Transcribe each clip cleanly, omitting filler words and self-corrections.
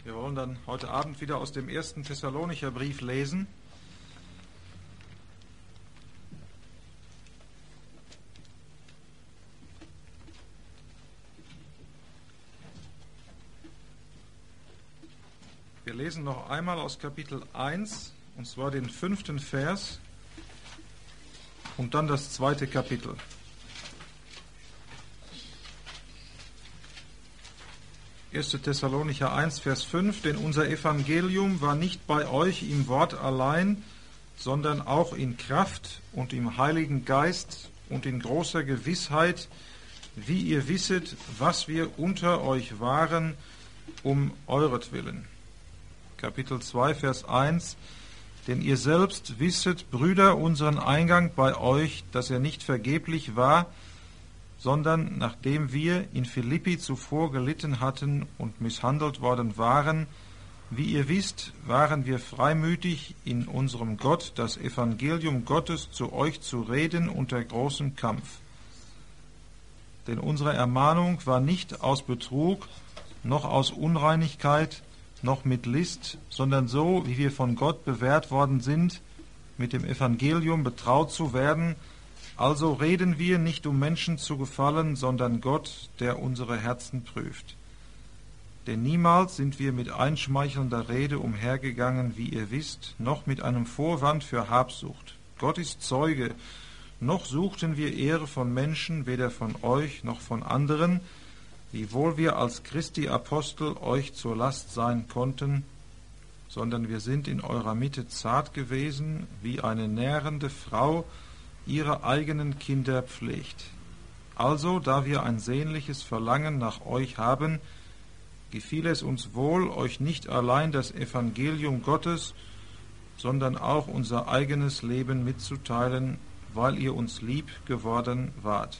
Wir wollen dann heute Abend wieder aus dem 1. Thessalonicher Brief lesen. Wir lesen noch einmal aus Kapitel 1, und zwar den 5. Vers und dann das 2. Kapitel. Thessalonicher 1, Vers 5, denn unser Evangelium war nicht bei euch im Wort allein, sondern auch in Kraft und im Heiligen Geist und in großer Gewissheit, wie ihr wisset, was wir unter euch waren, um euretwillen. Kapitel 2, Vers 1, denn ihr selbst wisset, Brüder, unseren Eingang bei euch, dass er nicht vergeblich war, sondern nachdem wir in Philippi zuvor gelitten hatten und misshandelt worden waren, wie ihr wisst, waren wir freimütig in unserem Gott, das Evangelium Gottes zu euch zu reden unter großem Kampf. Denn unsere Ermahnung war nicht aus Betrug, noch aus Unreinigkeit, noch mit List, sondern so, wie wir von Gott bewährt worden sind, mit dem Evangelium betraut zu werden. Also reden wir nicht, um Menschen zu gefallen, sondern Gott, der unsere Herzen prüft. Denn niemals sind wir mit einschmeichelnder Rede umhergegangen, wie ihr wisst, noch mit einem Vorwand für Habsucht. Gott ist Zeuge, noch suchten wir Ehre von Menschen, weder von euch noch von anderen, wiewohl wir als Christi Apostel euch zur Last sein konnten, sondern wir sind in eurer Mitte zart gewesen, wie eine nährende Frau ihre eigenen Kinder pflegt. Also, da wir ein sehnliches Verlangen nach euch haben, gefiel es uns wohl, euch nicht allein das Evangelium Gottes, sondern auch unser eigenes Leben mitzuteilen, weil ihr uns lieb geworden wart.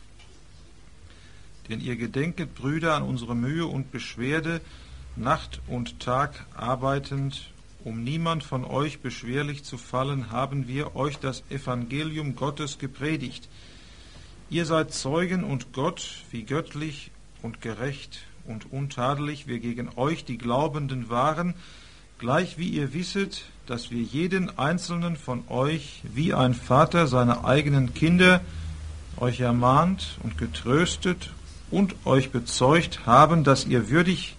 Denn ihr gedenket, Brüder, an unsere Mühe und Beschwerde, Nacht und Tag arbeitend. Um niemand von euch beschwerlich zu fallen, haben wir euch das Evangelium Gottes gepredigt. Ihr seid Zeugen und Gott, wie göttlich und gerecht und untadelig wir gegen euch, die Glaubenden, waren, gleich wie ihr wisset, dass wir jeden einzelnen von euch, wie ein Vater seine eigenen Kinder, euch ermahnt und getröstet und euch bezeugt haben, dass ihr würdig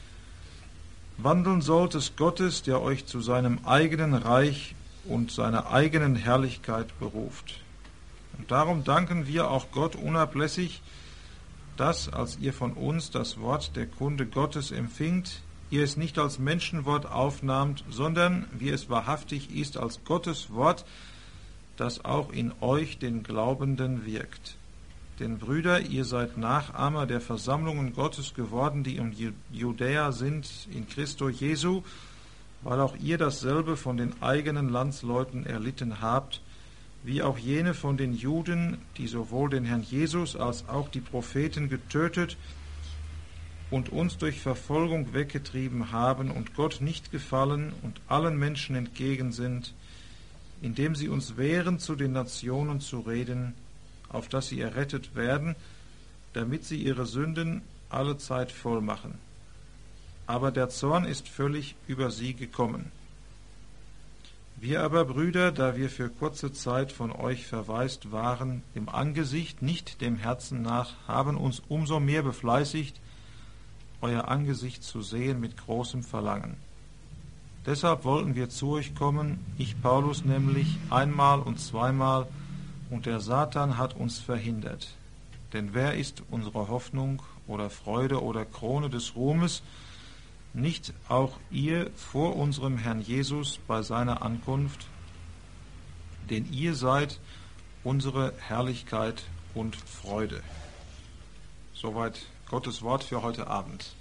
wandeln sollt des Gottes, der euch zu seinem eigenen Reich und seiner eigenen Herrlichkeit beruft. Und darum danken wir auch Gott unablässig, dass, als ihr von uns das Wort der Kunde Gottes empfingt, ihr es nicht als Menschenwort aufnahmt, sondern, wie es wahrhaftig ist, als Gottes Wort, das auch in euch, den Glaubenden, wirkt. Denn Brüder, ihr seid Nachahmer der Versammlungen Gottes geworden, die in Judäa sind, in Christo Jesu, weil auch ihr dasselbe von den eigenen Landsleuten erlitten habt, wie auch jene von den Juden, die sowohl den Herrn Jesus als auch die Propheten getötet und uns durch Verfolgung weggetrieben haben und Gott nicht gefallen und allen Menschen entgegen sind, indem sie uns wehren, zu den Nationen zu reden, auf dass sie errettet werden, damit sie ihre Sünden allezeit voll machen. Aber der Zorn ist völlig über sie gekommen. Wir aber, Brüder, da wir für kurze Zeit von euch verwaist waren, dem Angesicht, nicht dem Herzen nach, haben uns umso mehr befleißigt, euer Angesicht zu sehen mit großem Verlangen. Deshalb wollten wir zu euch kommen, ich Paulus nämlich, einmal und zweimal, und der Satan hat uns verhindert. Denn wer ist unsere Hoffnung oder Freude oder Krone des Ruhmes? Nicht auch ihr vor unserem Herrn Jesus bei seiner Ankunft? Denn ihr seid unsere Herrlichkeit und Freude. Soweit Gottes Wort für heute Abend.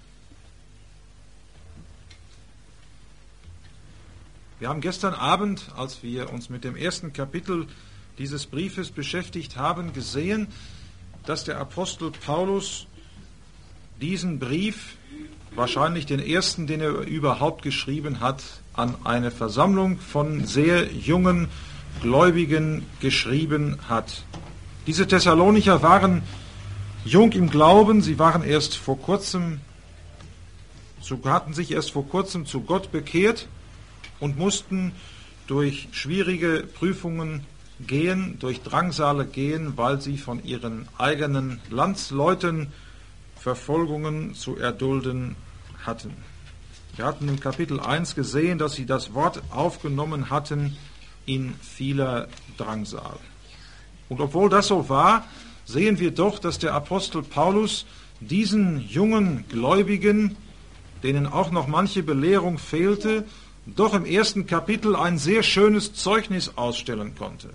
Wir haben gestern Abend, als wir uns mit dem 1. Kapitel dieses Briefes beschäftigt haben, gesehen, dass der Apostel Paulus diesen Brief, wahrscheinlich den ersten, den er überhaupt geschrieben hat, an eine Versammlung von sehr jungen Gläubigen geschrieben hat. Diese Thessalonicher waren jung im Glauben, sie waren erst vor kurzem hatten sich erst vor kurzem zu Gott bekehrt und mussten durch schwierige Prüfungen gehen, durch Drangsale gehen, weil sie von ihren eigenen Landsleuten Verfolgungen zu erdulden hatten. Wir hatten in Kapitel 1 gesehen, dass sie das Wort aufgenommen hatten in vieler Drangsal. Und obwohl das so war, sehen wir doch, dass der Apostel Paulus diesen jungen Gläubigen, denen auch noch manche Belehrung fehlte, doch im ersten Kapitel ein sehr schönes Zeugnis ausstellen konnte.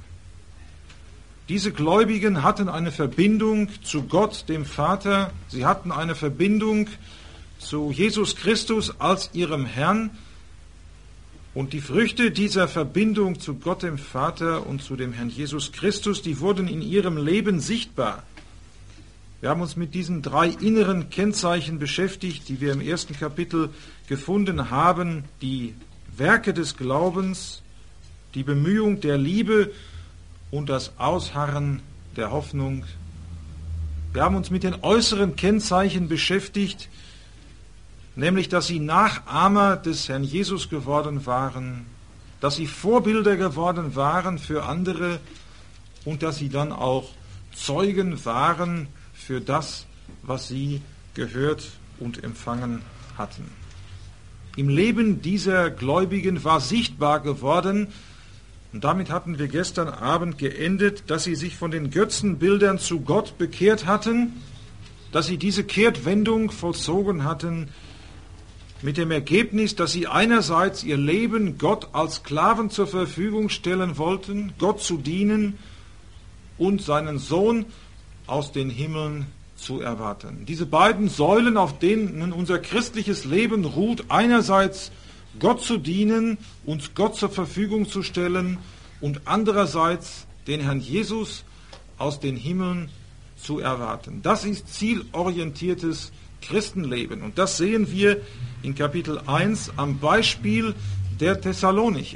Diese Gläubigen hatten eine Verbindung zu Gott, dem Vater. Sie hatten eine Verbindung zu Jesus Christus als ihrem Herrn. Und die Früchte dieser Verbindung zu Gott, dem Vater und zu dem Herrn Jesus Christus, die wurden in ihrem Leben sichtbar. Wir haben uns mit diesen 3 inneren Kennzeichen beschäftigt, die wir im ersten Kapitel gefunden haben. Die Werke des Glaubens, die Bemühung der Liebe und das Ausharren der Hoffnung. Wir haben uns mit den äußeren Kennzeichen beschäftigt, nämlich, dass sie Nachahmer des Herrn Jesus geworden waren, dass sie Vorbilder geworden waren für andere und dass sie dann auch Zeugen waren für das, was sie gehört und empfangen hatten. Im Leben dieser Gläubigen war sichtbar geworden, und damit hatten wir gestern Abend geendet, dass sie sich von den Götzenbildern zu Gott bekehrt hatten, dass sie diese Kehrtwendung vollzogen hatten, mit dem Ergebnis, dass sie einerseits ihr Leben Gott als Sklaven zur Verfügung stellen wollten, Gott zu dienen und seinen Sohn aus den Himmeln zu erwarten. Diese beiden Säulen, auf denen unser christliches Leben ruht, einerseits Gott zu dienen, uns Gott zur Verfügung zu stellen und andererseits den Herrn Jesus aus den Himmeln zu erwarten. Das ist zielorientiertes Christenleben und das sehen wir in Kapitel 1 am Beispiel der Thessalonicher.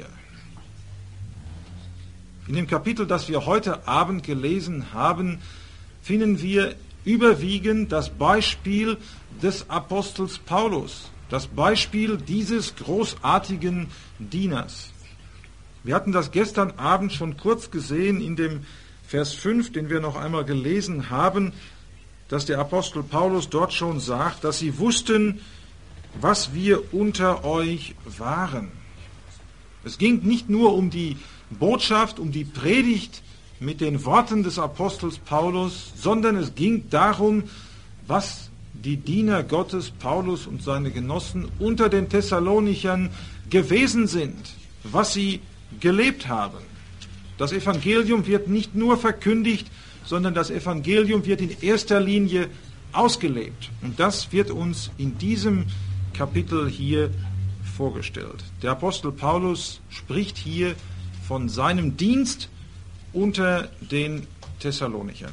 In dem Kapitel, das wir heute Abend gelesen haben, finden wir überwiegend das Beispiel des Apostels Paulus, das Beispiel dieses großartigen Dieners. Wir hatten das gestern Abend schon kurz gesehen in dem Vers 5, den wir noch einmal gelesen haben, dass der Apostel Paulus dort schon sagt, dass sie wussten, was wir unter euch waren. Es ging nicht nur um die Botschaft, um die Predigt mit den Worten des Apostels Paulus, sondern es ging darum, was die Diener Gottes, Paulus und seine Genossen unter den Thessalonichern gewesen sind, was sie gelebt haben. Das Evangelium wird nicht nur verkündigt, sondern das Evangelium wird in erster Linie ausgelebt. Und das wird uns in diesem Kapitel hier vorgestellt. Der Apostel Paulus spricht hier von seinem Dienst unter den Thessalonichern.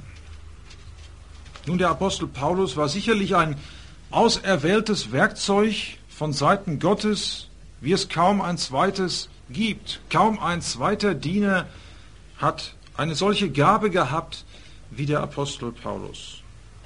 Nun, der Apostel Paulus war sicherlich ein auserwähltes Werkzeug von Seiten Gottes, wie es kaum ein zweites gibt. Kaum ein zweiter Diener hat eine solche Gabe gehabt wie der Apostel Paulus.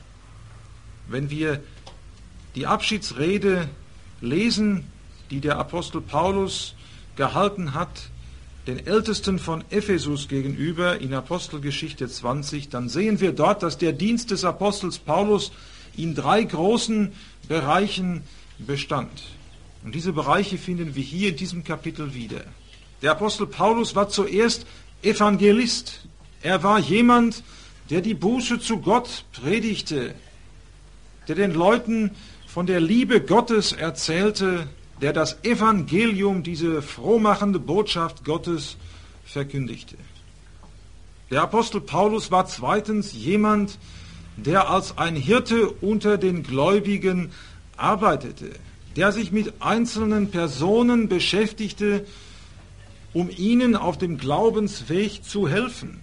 Wenn wir die Abschiedsrede lesen, die der Apostel Paulus gehalten hat, den Ältesten von Ephesus gegenüber in Apostelgeschichte 20, dann sehen wir dort, dass der Dienst des Apostels Paulus in 3 großen Bereichen bestand. Und diese Bereiche finden wir hier in diesem Kapitel wieder. Der Apostel Paulus war zuerst Evangelist. Er war jemand, der die Buße zu Gott predigte, der den Leuten von der Liebe Gottes erzählte, der das Evangelium, diese frohmachende Botschaft Gottes, verkündigte. Der Apostel Paulus war zweitens jemand, der als ein Hirte unter den Gläubigen arbeitete, der sich mit einzelnen Personen beschäftigte, um ihnen auf dem Glaubensweg zu helfen.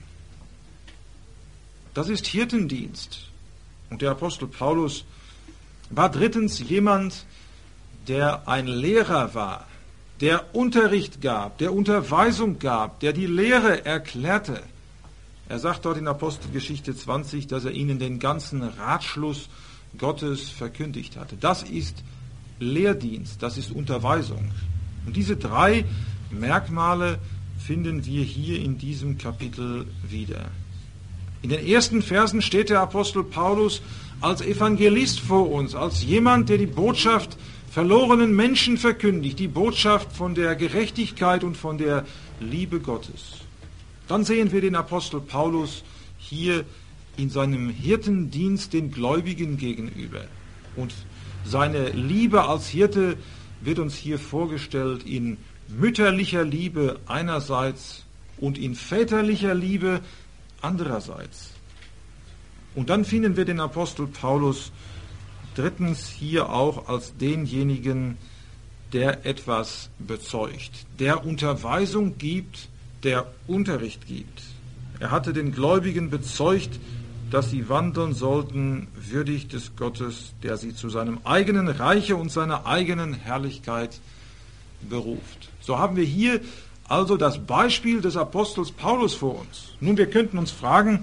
Das ist Hirtendienst. Und der Apostel Paulus war drittens jemand, der ein Lehrer war, der Unterricht gab, der Unterweisung gab, der die Lehre erklärte. Er sagt dort in Apostelgeschichte 20, dass er ihnen den ganzen Ratschluss Gottes verkündigt hatte. Das ist Lehrdienst, das ist Unterweisung. Und diese 3 Merkmale finden wir hier in diesem Kapitel wieder. In den ersten Versen steht der Apostel Paulus als Evangelist vor uns, als jemand, der die Botschaft verlorenen Menschen verkündigt, die Botschaft von der Gerechtigkeit und von der Liebe Gottes. Dann sehen wir den Apostel Paulus hier in seinem Hirtendienst den Gläubigen gegenüber. Und seine Liebe als Hirte wird uns hier vorgestellt in mütterlicher Liebe einerseits und in väterlicher Liebe andererseits. Und dann finden wir den Apostel Paulus drittens hier auch als denjenigen, der etwas bezeugt, der Unterweisung gibt, der Unterricht gibt. Er hatte den Gläubigen bezeugt, dass sie wandeln sollten, würdig des Gottes, der sie zu seinem eigenen Reiche und seiner eigenen Herrlichkeit beruft. So haben wir hier also das Beispiel des Apostels Paulus vor uns. Nun, wir könnten uns fragen,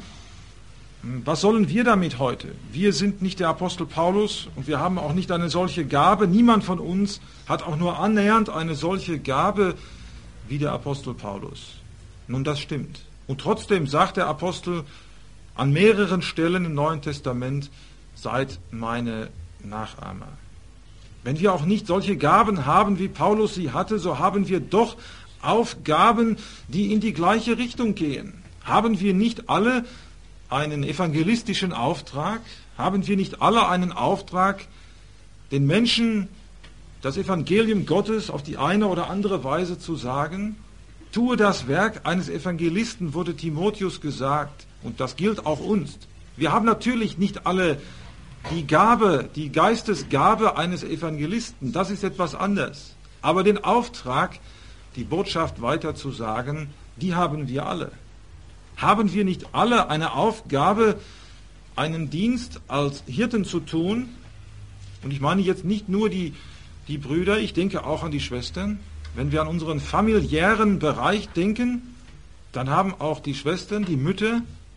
was sollen wir damit heute? Wir sind nicht der Apostel Paulus und wir haben auch nicht eine solche Gabe. Niemand von uns hat auch nur annähernd eine solche Gabe wie der Apostel Paulus. Nun, das stimmt. Und trotzdem sagt der Apostel an mehreren Stellen im Neuen Testament, seid meine Nachahmer. Wenn wir auch nicht solche Gaben haben, wie Paulus sie hatte, so haben wir doch Aufgaben, die in die gleiche Richtung gehen. Haben wir nicht alle einen evangelistischen Auftrag? Haben wir nicht alle einen Auftrag, den Menschen das Evangelium Gottes auf die eine oder andere Weise zu sagen? Tue das Werk eines Evangelisten, wurde Timotheus gesagt, und das gilt auch uns. Wir haben natürlich nicht alle die Gabe, die Geistesgabe eines Evangelisten, das ist etwas anderes. Aber den Auftrag, die Botschaft weiterzusagen, die haben wir alle. Haben wir nicht alle eine Aufgabe, einen Dienst als Hirten zu tun? Und ich meine jetzt nicht nur die Brüder, ich denke auch an die Schwestern. Wenn wir an unseren familiären Bereich denken, dann haben auch die Schwestern, die Mütter,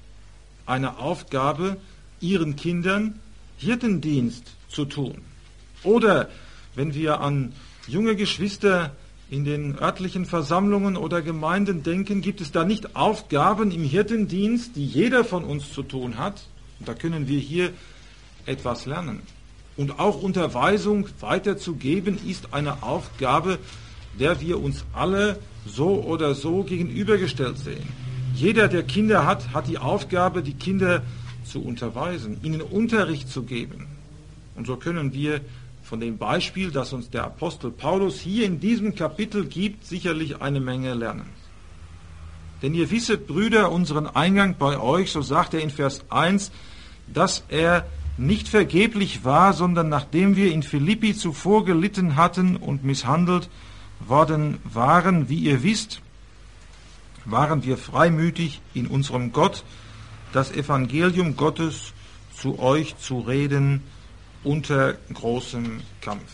eine Aufgabe, ihren Kindern Hirtendienst zu tun. Oder wenn wir an junge Geschwister in den örtlichen Versammlungen oder Gemeinden denken, gibt es da nicht Aufgaben im Hirtendienst, die jeder von uns zu tun hat? Und da können wir hier etwas lernen. Und auch Unterweisung weiterzugeben ist eine Aufgabe, der wir uns alle so oder so gegenübergestellt sehen. Jeder, der Kinder hat, hat die Aufgabe, die Kinder zu unterweisen, ihnen Unterricht zu geben. Und so können wir von dem Beispiel, das uns der Apostel Paulus hier in diesem Kapitel gibt, sicherlich eine Menge lernen. Denn ihr wisset, Brüder, unseren Eingang bei euch, so sagt er in Vers 1, dass er nicht vergeblich war, sondern nachdem wir in Philippi zuvor gelitten hatten und misshandelt worden waren, wie ihr wisst, waren wir freimütig in unserem Gott, das Evangelium Gottes zu euch zu reden unter großem Kampf.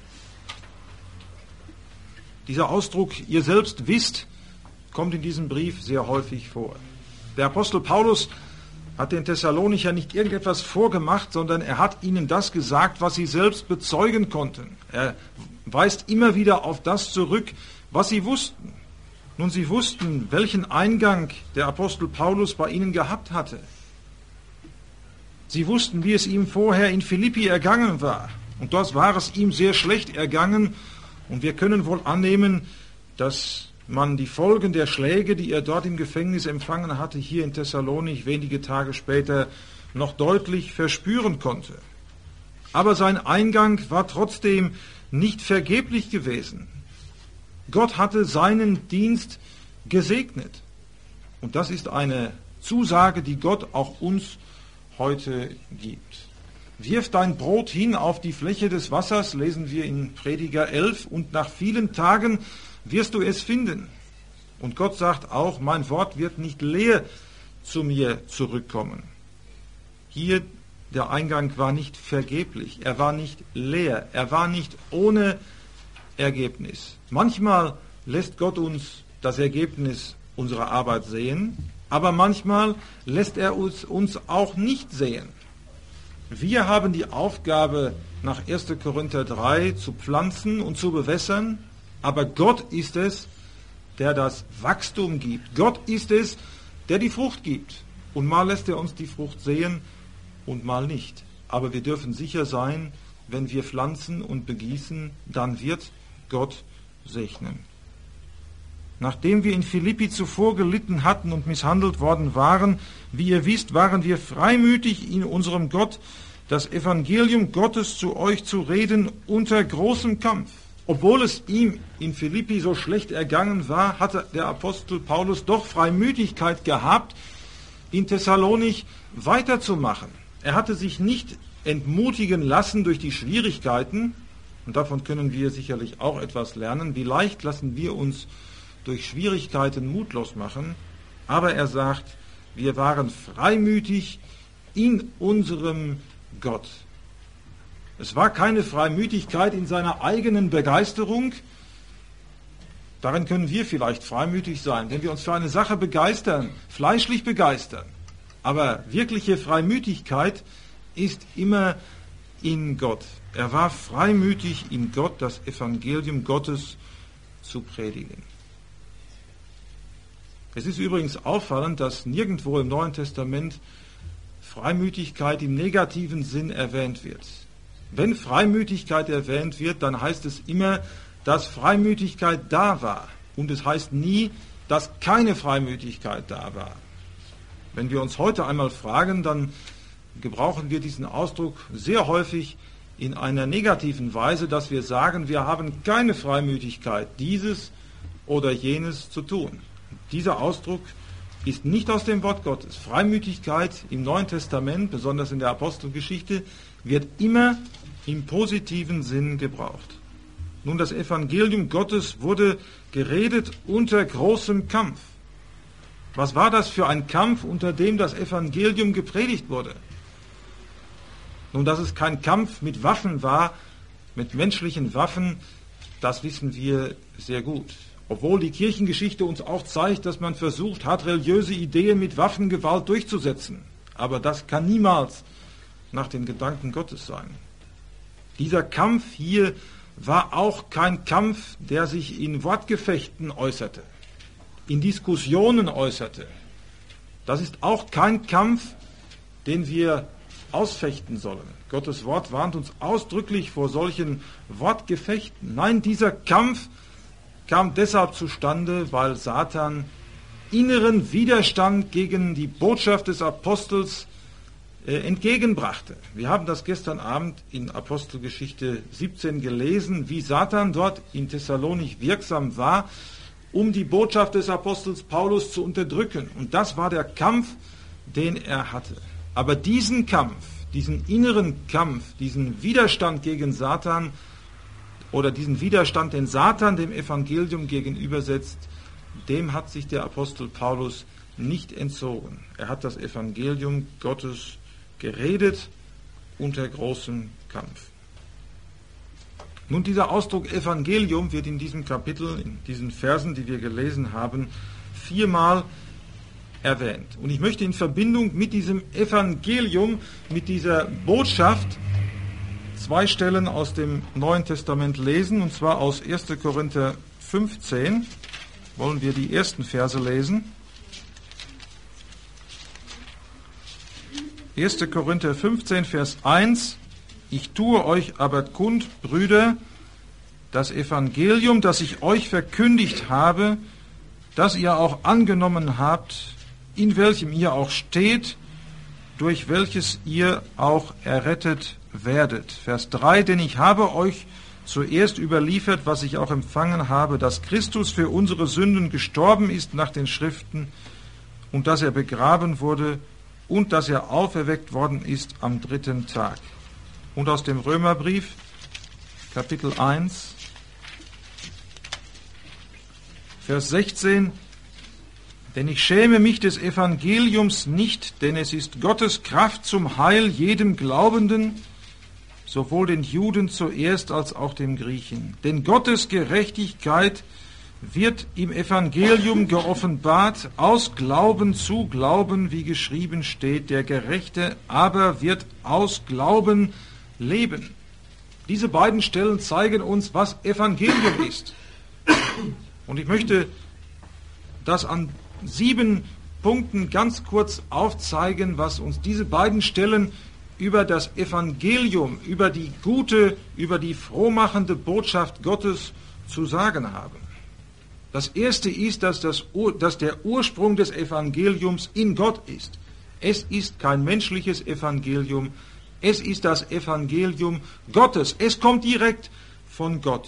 Dieser Ausdruck, ihr selbst wisst, kommt in diesem Brief sehr häufig vor. Der Apostel Paulus hat den Thessalonichern nicht irgendetwas vorgemacht, sondern er hat ihnen das gesagt, was sie selbst bezeugen konnten. Er weist immer wieder auf das zurück, was sie wussten. Nun, sie wussten, welchen Eingang der Apostel Paulus bei ihnen gehabt hatte. Sie wussten, wie es ihm vorher in Philippi ergangen war. Und dort war es ihm sehr schlecht ergangen. Und wir können wohl annehmen, dass man die Folgen der Schläge, die er dort im Gefängnis empfangen hatte, hier in Thessalonich wenige Tage später noch deutlich verspüren konnte. Aber sein Eingang war trotzdem nicht vergeblich gewesen. Gott hatte seinen Dienst gesegnet. Und das ist eine Zusage, die Gott auch uns heute gibt. Wirf dein Brot hin auf die Fläche des Wassers, lesen wir in Prediger 11, und nach vielen Tagen wirst du es finden. Und Gott sagt auch, mein Wort wird nicht leer zu mir zurückkommen. Hier der Eingang war nicht vergeblich, er war nicht leer, er war nicht ohne Ergebnis. Manchmal lässt Gott uns das Ergebnis unserer Arbeit sehen, aber manchmal lässt er uns auch nicht sehen. Wir haben die Aufgabe, nach 1. Korinther 3 zu pflanzen und zu bewässern, aber Gott ist es, der das Wachstum gibt. Gott ist es, der die Frucht gibt. Und mal lässt er uns die Frucht sehen und mal nicht. Aber wir dürfen sicher sein, wenn wir pflanzen und begießen, dann wird Gott segnen. Nachdem wir in Philippi zuvor gelitten hatten und misshandelt worden waren, wie ihr wisst, waren wir freimütig in unserem Gott, das Evangelium Gottes zu euch zu reden unter großem Kampf. Obwohl es ihm in Philippi so schlecht ergangen war, hatte der Apostel Paulus doch Freimütigkeit gehabt, in Thessalonich weiterzumachen. Er hatte sich nicht entmutigen lassen durch die Schwierigkeiten, und davon können wir sicherlich auch etwas lernen. Wie leicht lassen wir uns durch Schwierigkeiten mutlos machen, aber er sagt, wir waren freimütig in unserem Gott. Es war keine Freimütigkeit in seiner eigenen Begeisterung. Darin können wir vielleicht freimütig sein, wenn wir uns für eine Sache begeistern, fleischlich begeistern. Aber wirkliche Freimütigkeit ist immer in Gott. Er war freimütig in Gott, das Evangelium Gottes zu predigen. Es ist übrigens auffallend, dass nirgendwo im Neuen Testament Freimütigkeit im negativen Sinn erwähnt wird. Wenn Freimütigkeit erwähnt wird, dann heißt es immer, dass Freimütigkeit da war. Und es heißt nie, dass keine Freimütigkeit da war. Wenn wir uns heute einmal fragen, dann gebrauchen wir diesen Ausdruck sehr häufig in einer negativen Weise, dass wir sagen, wir haben keine Freimütigkeit, dieses oder jenes zu tun. Dieser Ausdruck ist nicht aus dem Wort Gottes. Freimütigkeit im Neuen Testament, besonders in der Apostelgeschichte, wird immer im positiven Sinn gebraucht. Nun, das Evangelium Gottes wurde geredet unter großem Kampf. Was war das für ein Kampf, unter dem das Evangelium gepredigt wurde? Nun, dass es kein Kampf mit Waffen war, mit menschlichen Waffen, das wissen wir sehr gut. Obwohl die Kirchengeschichte uns auch zeigt, dass man versucht hat, religiöse Ideen mit Waffengewalt durchzusetzen. Aber das kann niemals nach den Gedanken Gottes sein. Dieser Kampf hier war auch kein Kampf, der sich in Wortgefechten äußerte, in Diskussionen äußerte. Das ist auch kein Kampf, den wir ausfechten sollen. Gottes Wort warnt uns ausdrücklich vor solchen Wortgefechten. Nein, dieser Kampf kam deshalb zustande, weil Satan inneren Widerstand gegen die Botschaft des Apostels entgegenbrachte. Wir haben das gestern Abend in Apostelgeschichte 17 gelesen, wie Satan dort in Thessalonich wirksam war, um die Botschaft des Apostels Paulus zu unterdrücken. Und das war der Kampf, den er hatte. Aber diesen Kampf, diesen inneren Kampf, diesen Widerstand gegen Satan oder diesen Widerstand, den Satan dem Evangelium gegenübersetzt, dem hat sich der Apostel Paulus nicht entzogen. Er hat das Evangelium Gottes geredet unter großem Kampf. Nun, dieser Ausdruck Evangelium wird in diesem Kapitel, in diesen Versen, die wir gelesen haben, 4-mal erwähnt. Und ich möchte in Verbindung mit diesem Evangelium, mit dieser Botschaft, 2 Stellen aus dem Neuen Testament lesen, und zwar aus 1. Korinther 15. Wollen wir die ersten Verse lesen. 1. Korinther 15, Vers 1. Ich tue euch aber kund, Brüder, das Evangelium, das ich euch verkündigt habe, das ihr auch angenommen habt, in welchem ihr auch steht, durch welches ihr auch errettet werdet. Vers 3, denn ich habe euch zuerst überliefert, was ich auch empfangen habe, dass Christus für unsere Sünden gestorben ist nach den Schriften und dass er begraben wurde und dass er auferweckt worden ist am 3. Tag. Und aus dem Römerbrief, Kapitel 1, Vers 16, denn ich schäme mich des Evangeliums nicht, denn es ist Gottes Kraft zum Heil jedem Glaubenden, sowohl den Juden zuerst als auch dem Griechen. Denn Gottes Gerechtigkeit wird im Evangelium geoffenbart, aus Glauben zu Glauben, wie geschrieben steht, der Gerechte aber wird aus Glauben leben. Diese beiden Stellen zeigen uns, was Evangelium ist. Und ich möchte das an 7 Punkten ganz kurz aufzeigen, was uns diese beiden Stellen über das Evangelium, über die gute, über die frohmachende Botschaft Gottes zu sagen haben. Das erste ist, dass der Ursprung des Evangeliums in Gott ist. Es ist kein menschliches Evangelium, es ist das Evangelium Gottes. Es kommt direkt von Gott.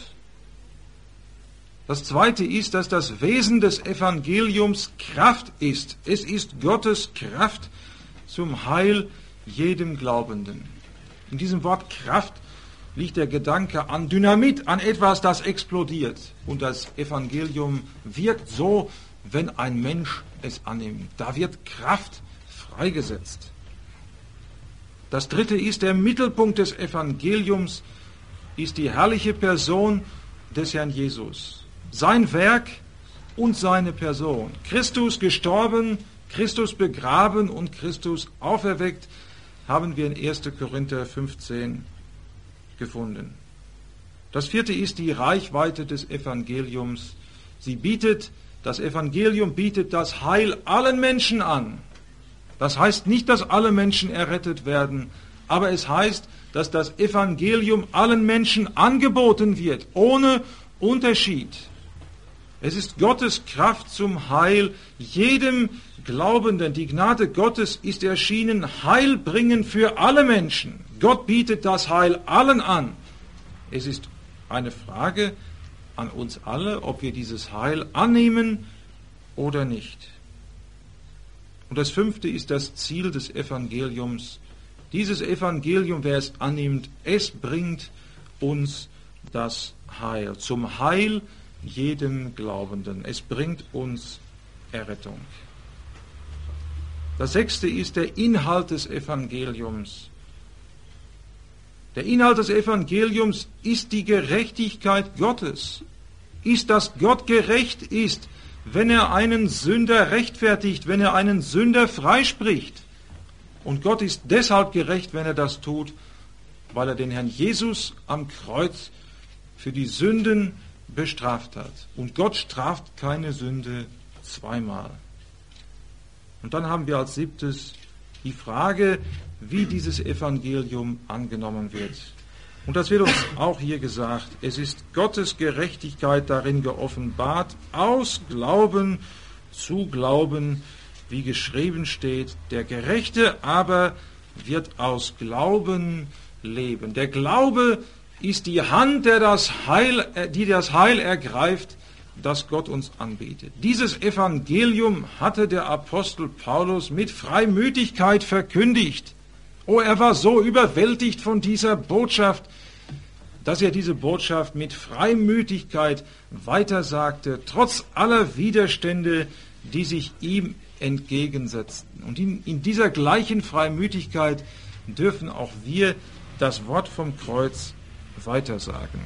Das zweite ist, dass das Wesen des Evangeliums Kraft ist. Es ist Gottes Kraft zum Heil jedem Glaubenden. In diesem Wort Kraft liegt der Gedanke an Dynamit, an etwas, das explodiert. Und das Evangelium wirkt so, wenn ein Mensch es annimmt. Da wird Kraft freigesetzt. Das dritte ist, der Mittelpunkt des Evangeliums ist die herrliche Person des Herrn Jesus. Sein Werk und seine Person. Christus gestorben, Christus begraben und Christus auferweckt, haben wir in 1. Korinther 15 gefunden. Das vierte ist die Reichweite des Evangeliums. Das Evangelium bietet das Heil allen Menschen an. Das heißt nicht, dass alle Menschen errettet werden, aber es heißt, dass das Evangelium allen Menschen angeboten wird, ohne Unterschied. Es ist Gottes Kraft zum Heil jedem Glaubenden. Die Gnade Gottes ist erschienen, heilbringend für alle Menschen. Gott bietet das Heil allen an. Es ist eine Frage an uns alle, ob wir dieses Heil annehmen oder nicht. Und das fünfte ist das Ziel des Evangeliums. Dieses Evangelium, wer es annimmt, es bringt uns das Heil. Zum Heil jedem Glaubenden. Es bringt uns Errettung. Das sechste ist der Inhalt des Evangeliums. Der Inhalt des Evangeliums ist die Gerechtigkeit Gottes. Ist, dass Gott gerecht ist, wenn er einen Sünder rechtfertigt, wenn er einen Sünder freispricht. Und Gott ist deshalb gerecht, wenn er das tut, weil er den Herrn Jesus am Kreuz für die Sünden bestraft hat. Und Gott straft keine Sünde zweimal. Und dann haben wir als siebtes die Frage, wie dieses Evangelium angenommen wird. Und das wird uns auch hier gesagt. Es ist Gottes Gerechtigkeit darin geoffenbart, aus Glauben zu Glauben, wie geschrieben steht. Der Gerechte aber wird aus Glauben leben. Der Glaube ist die Hand, die das Heil ergreift, das Gott uns anbietet. Dieses Evangelium hatte der Apostel Paulus mit Freimütigkeit verkündigt. Oh, er war so überwältigt von dieser Botschaft, dass er diese Botschaft mit Freimütigkeit weitersagte, trotz aller Widerstände, die sich ihm entgegensetzten. Und in dieser gleichen Freimütigkeit dürfen auch wir das Wort vom Kreuz weitersagen.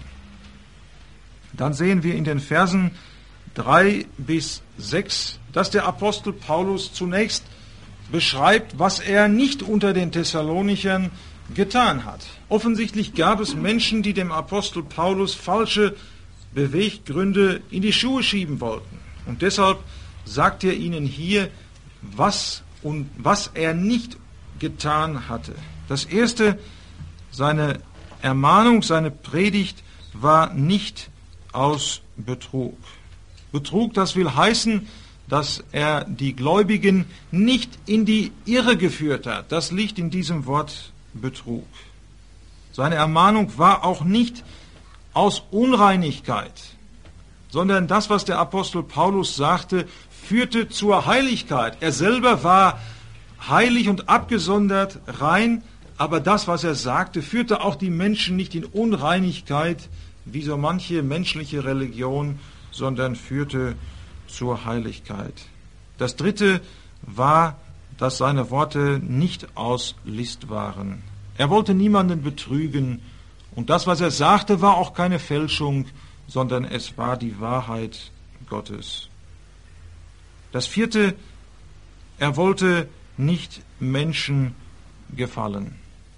Dann sehen wir in den Versen 3 bis 6, dass der Apostel Paulus zunächst beschreibt, was er nicht unter den Thessalonichern getan hat. Offensichtlich gab es Menschen, die dem Apostel Paulus falsche Beweggründe in die Schuhe schieben wollten. Und deshalb sagt er ihnen hier, was er nicht getan hatte. Das erste, seine Ermahnung, seine Predigt war nicht aus Betrug. Betrug, das will heißen, dass er die Gläubigen nicht in die Irre geführt hat. Das liegt in diesem Wort Betrug. Seine Ermahnung war auch nicht aus Unreinigkeit, sondern das, was der Apostel Paulus sagte, führte zur Heiligkeit. Er selber war heilig und abgesondert, rein, aber das, was er sagte, führte auch die Menschen nicht in Unreinigkeit, wie so manche menschliche Religion, sondern führte zur Heiligkeit. Das dritte war, dass seine Worte nicht aus List waren. Er wollte niemanden betrügen und das, was er sagte, war auch keine Fälschung, sondern es war die Wahrheit Gottes. Das vierte, er wollte nicht Menschen gefallen.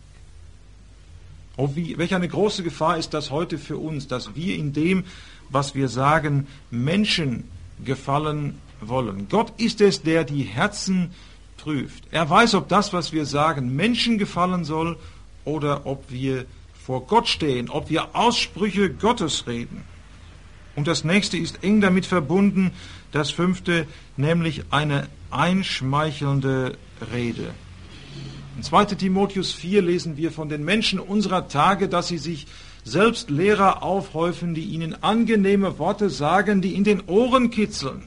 Oh, welch eine große Gefahr ist das heute für uns, dass wir in dem, was wir sagen, Menschen gefallen wollen. Gott ist es, der die Herzen prüft. Er weiß, ob das, was wir sagen, Menschen gefallen soll oder ob wir vor Gott stehen, ob wir Aussprüche Gottes reden. Und das nächste ist eng damit verbunden, das fünfte, nämlich eine einschmeichelnde Rede. In 2. Timotheus 4 lesen wir von den Menschen unserer Tage, dass sie sich selbst Lehrer aufhäufen, die ihnen angenehme Worte sagen, die in den Ohren kitzeln.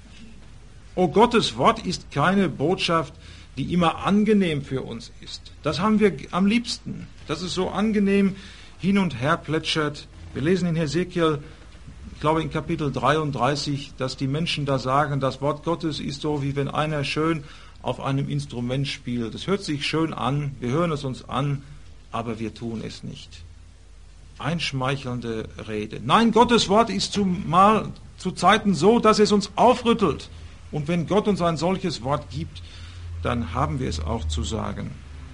O Gottes Wort ist keine Botschaft, die immer angenehm für uns ist. Das haben wir am liebsten, dass es so angenehm hin und her plätschert. Wir lesen in Hesekiel, ich glaube in Kapitel 33, dass die Menschen da sagen, das Wort Gottes ist so, wie wenn einer schön auf einem Instrument spielt. Es hört sich schön an, wir hören es uns an, aber wir tun es nicht. Einschmeichelnde Rede. Nein, Gottes Wort ist zu Zeiten so, dass es uns aufrüttelt. Und wenn Gott uns ein solches Wort gibt, dann haben wir es auch zu sagen.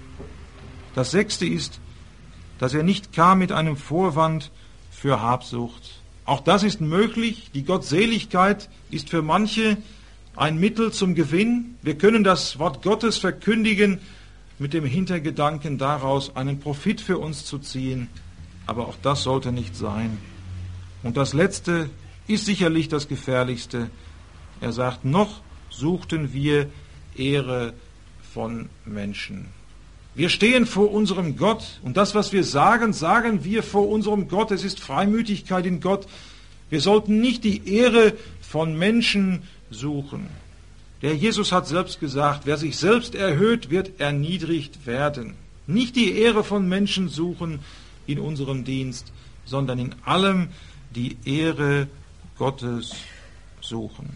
Das sechste ist, dass er nicht kam mit einem Vorwand für Habsucht. Auch das ist möglich. Die Gottseligkeit ist für manche ein Mittel zum Gewinn. Wir können das Wort Gottes verkündigen mit dem Hintergedanken daraus, einen Profit für uns zu ziehen. Aber auch das sollte nicht sein. Und das Letzte ist sicherlich das Gefährlichste. Er sagt, noch suchten wir Ehre von Menschen. Wir stehen vor unserem Gott und das, was wir sagen, sagen wir vor unserem Gott. Es ist Freimütigkeit in Gott. Wir sollten nicht die Ehre von Menschen suchen. Der Jesus hat selbst gesagt, wer sich selbst erhöht, wird erniedrigt werden. Nicht die Ehre von Menschen suchen in unserem Dienst, sondern in allem die Ehre Gottes suchen.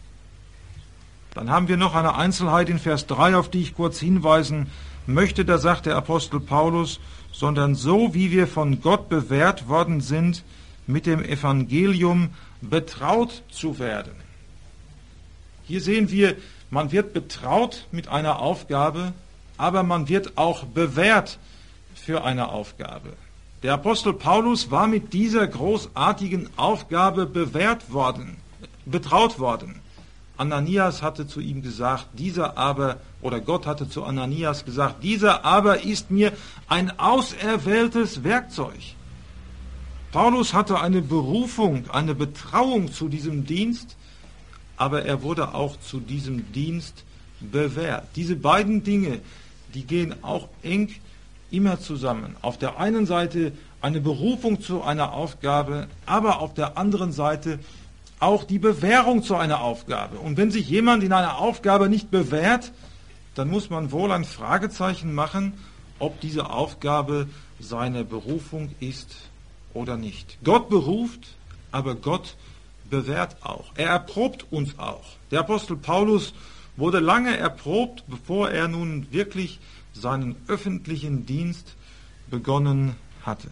Dann haben wir noch eine Einzelheit in Vers 3, auf die ich kurz hinweisen möchte. Da sagt der Apostel Paulus, sondern so wie wir von Gott bewährt worden sind, mit dem Evangelium betraut zu werden. Hier sehen wir, man wird betraut mit einer Aufgabe, aber man wird auch bewährt für eine Aufgabe. Der Apostel Paulus war mit dieser großartigen Aufgabe betraut worden. Ananias hatte zu ihm gesagt, Gott hatte zu Ananias gesagt, dieser aber ist mir ein auserwähltes Werkzeug. Paulus hatte eine Berufung, eine Betrauung zu diesem Dienst, aber er wurde auch zu diesem Dienst bewährt. Diese beiden Dinge, die gehen auch eng immer zusammen. Auf der einen Seite eine Berufung zu einer Aufgabe, aber auf der anderen Seite auch die Bewährung zu einer Aufgabe. Und wenn sich jemand in einer Aufgabe nicht bewährt, dann muss man wohl ein Fragezeichen machen, ob diese Aufgabe seine Berufung ist oder nicht. Gott beruft, aber Gott bewährt auch. Er erprobt uns auch. Der Apostel Paulus wurde lange erprobt, bevor er nun wirklich seinen öffentlichen Dienst begonnen hatte.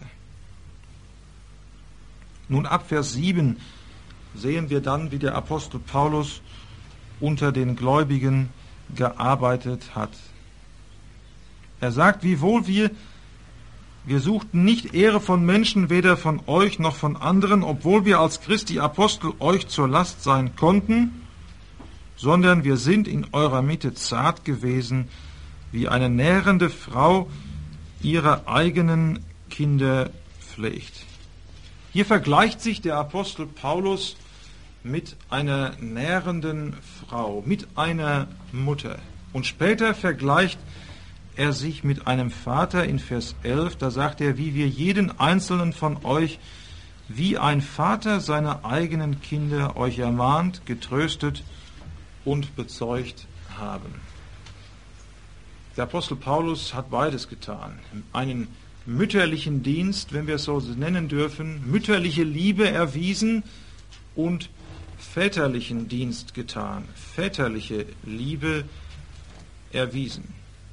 Nun ab Vers 7 sehen wir dann, wie der Apostel Paulus unter den Gläubigen gearbeitet hat. Er sagt, wiewohl wir suchten nicht Ehre von Menschen, weder von euch noch von anderen, obwohl wir als Christi Apostel euch zur Last sein konnten, sondern wir sind in eurer Mitte zart gewesen, wie eine nährende Frau ihre eigenen Kinder pflegt. Hier vergleicht sich der Apostel Paulus mit einer nährenden Frau, mit einer Mutter. Und später vergleicht er sich mit einem Vater in Vers 11. Da sagt er, wie wir jeden einzelnen von euch, wie ein Vater seine eigenen Kinder euch ermahnt, getröstet und bezeugt haben. Der Apostel Paulus hat beides getan. Einen mütterlichen Dienst, wenn wir es so nennen dürfen, mütterliche Liebe erwiesen und väterlichen Dienst getan, väterliche Liebe erwiesen.